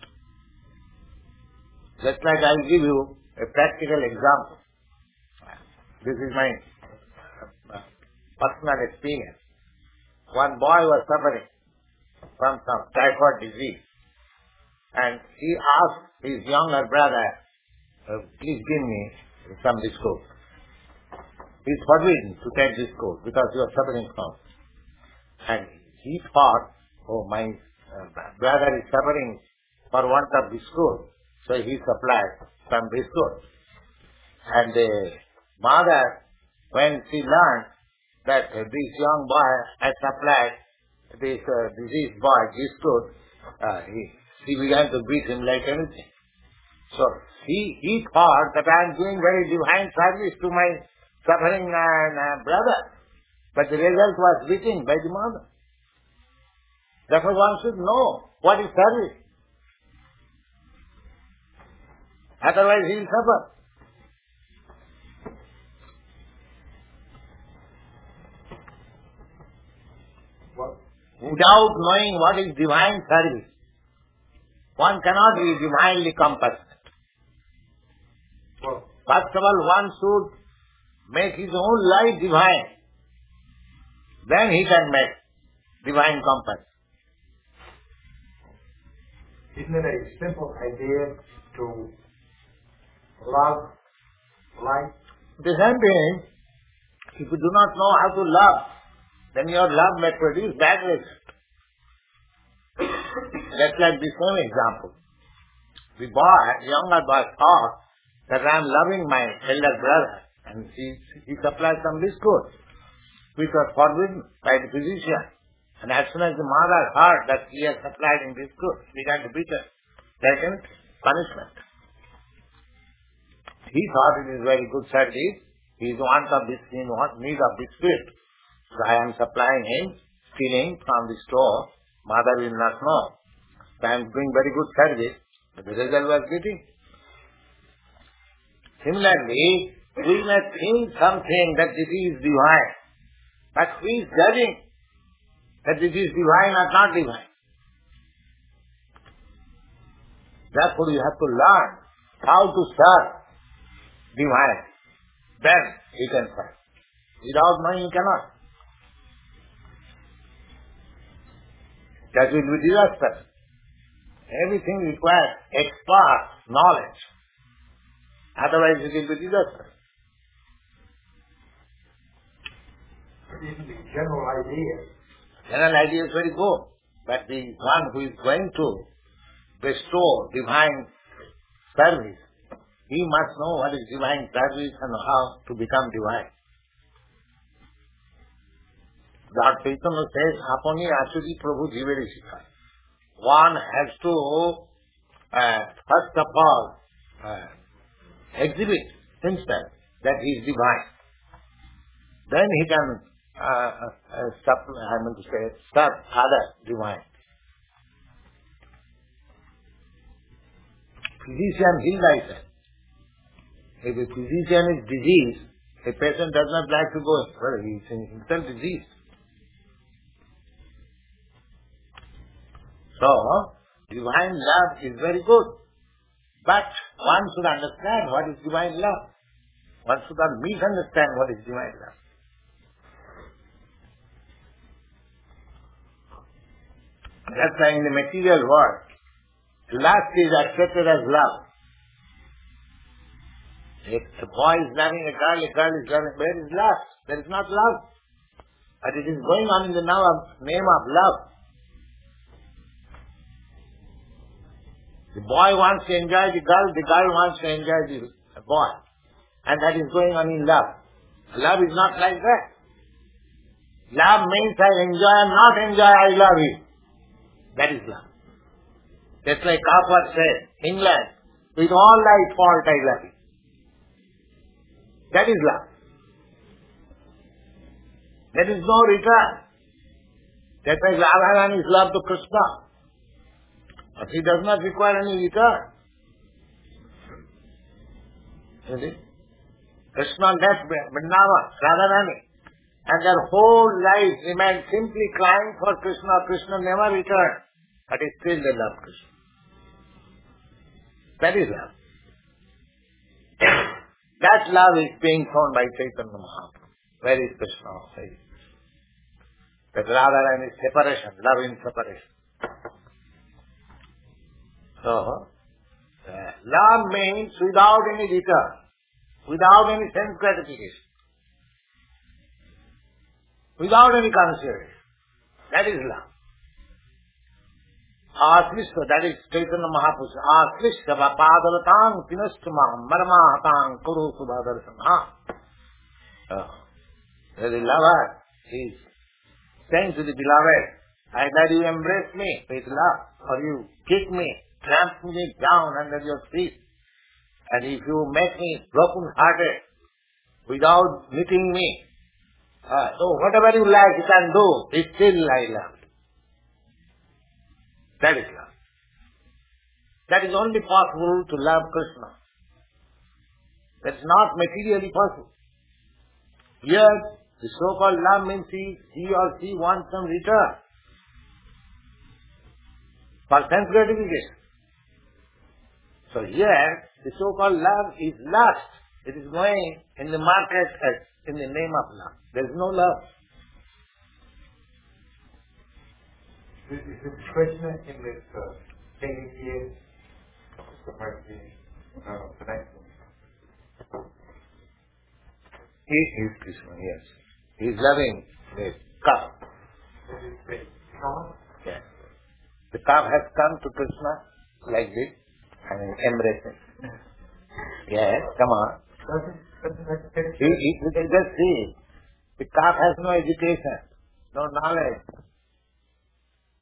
Just like I will give you a practical example. This is my uh, personal experience. One boy was suffering from some typhoid disease. And he asked his younger brother, uh, please give me some biscuit. He's forbidden to take biscuit because he was suffering from. And he thought, oh, my uh, brother is suffering for want of biscuit. So he supplied some biscuit. And the mother, when she learned that uh, this young boy had supplied this uh, diseased boy biscuit, uh, he, she began to beat him like anything. So he, he thought that I am doing very divine service to my suffering uh, brother. But the result was beating by the mother. Therefore one should know what is service. Otherwise he will suffer. What? Without knowing what is divine service, one cannot be divinely compassionate. Well, First of all, one should make his own life divine. Then he can make divine compassion. isn't it a simple idea to love life? The same thing, if you do not know how to love, then your love may produce bad results. Just like the same example. The boy, the younger boy thought that I am loving my elder brother, and he, he supplied some biscuit, which was forbidden by the physician. And as soon as the mother heard that he had supplied him biscuit, she began to beat her. Second, punishment. He thought it is very good service. He is want of this, in need of biscuit. So I am supplying him, stealing from the store. Mother will not know. So I am doing very good service. But the result was beating. Similarly, we may think something that this is divine. But who is judging that this is divine or not divine? Therefore you have to learn how to serve divine. Then you can serve. Without knowing you cannot. That will be disaster. Everything requires expert knowledge. Otherwise it will be disaster. Even the general idea. General idea is very good. But the one who is going to bestow divine service, he must know what is divine service and how to become divine. Lord Chaitanya says, Apani Asuri Prabhu Jiveri Shikha. One has to, uh, first of all, uh, exhibit himself that he is divine. Then he can uh, uh, stop, I mean to say, serve other divine. physician, heal thyself. If a physician is diseased, a patient does not like to go. Well, he is himself diseased. So, divine love is very good. But one should understand what is divine love. One should not misunderstand what is divine love. That's why in the material world, lust is accepted as love. If a boy is loving a girl, a girl is loving, where is lust? There is not love. But it is going on in the name of love. The boy wants to enjoy the girl, the girl wants to enjoy the boy. And that is going on in love. Love is not like that. Love means I enjoy or not enjoy, I love you. That is love. Just like Cowper said, England, with all thy fault I love you. That is love. There is no return. That's why Radharani is love to Krishna. But he does not require any return. You see? Krishna left Vrindavan, Radharani, and their whole life remained simply crying for Krishna. Krishna never returned. But still they love Krishna. That is love. That love is being shown by Chaitanya Mahaprabhu. Where is Krishna? Where is Krishna? That Radharani is separation, love in separation. So, uh, love means without any return, without any sense gratification, without any consideration. That is love. Aslishta, that is Chaitanya Mahaprabhu. Aslishta vapadalatam pinastumam marmahatam kuru subhadarsana. The lover is saying to the beloved, either you embrace me with love, or you kick me, tramp me down under your feet. And if you make me broken-hearted without meeting me, uh, so whatever you like you can do, it's still I love. That is love. That is only possible to love Krishna. That is not materially possible. Here, the so-called love means he, he or she wants some return for sense gratification. So here, the so-called love is lust. It is going in the market as in the name of love. There is no love. Is it Krishna in this uh, thing here? Uh, connection. He is Krishna, yes. He is loving the cup. Yes. The cup has come to Krishna like this and embracing. Yes, come on. He, he, you can just see. The cup has no education, no knowledge,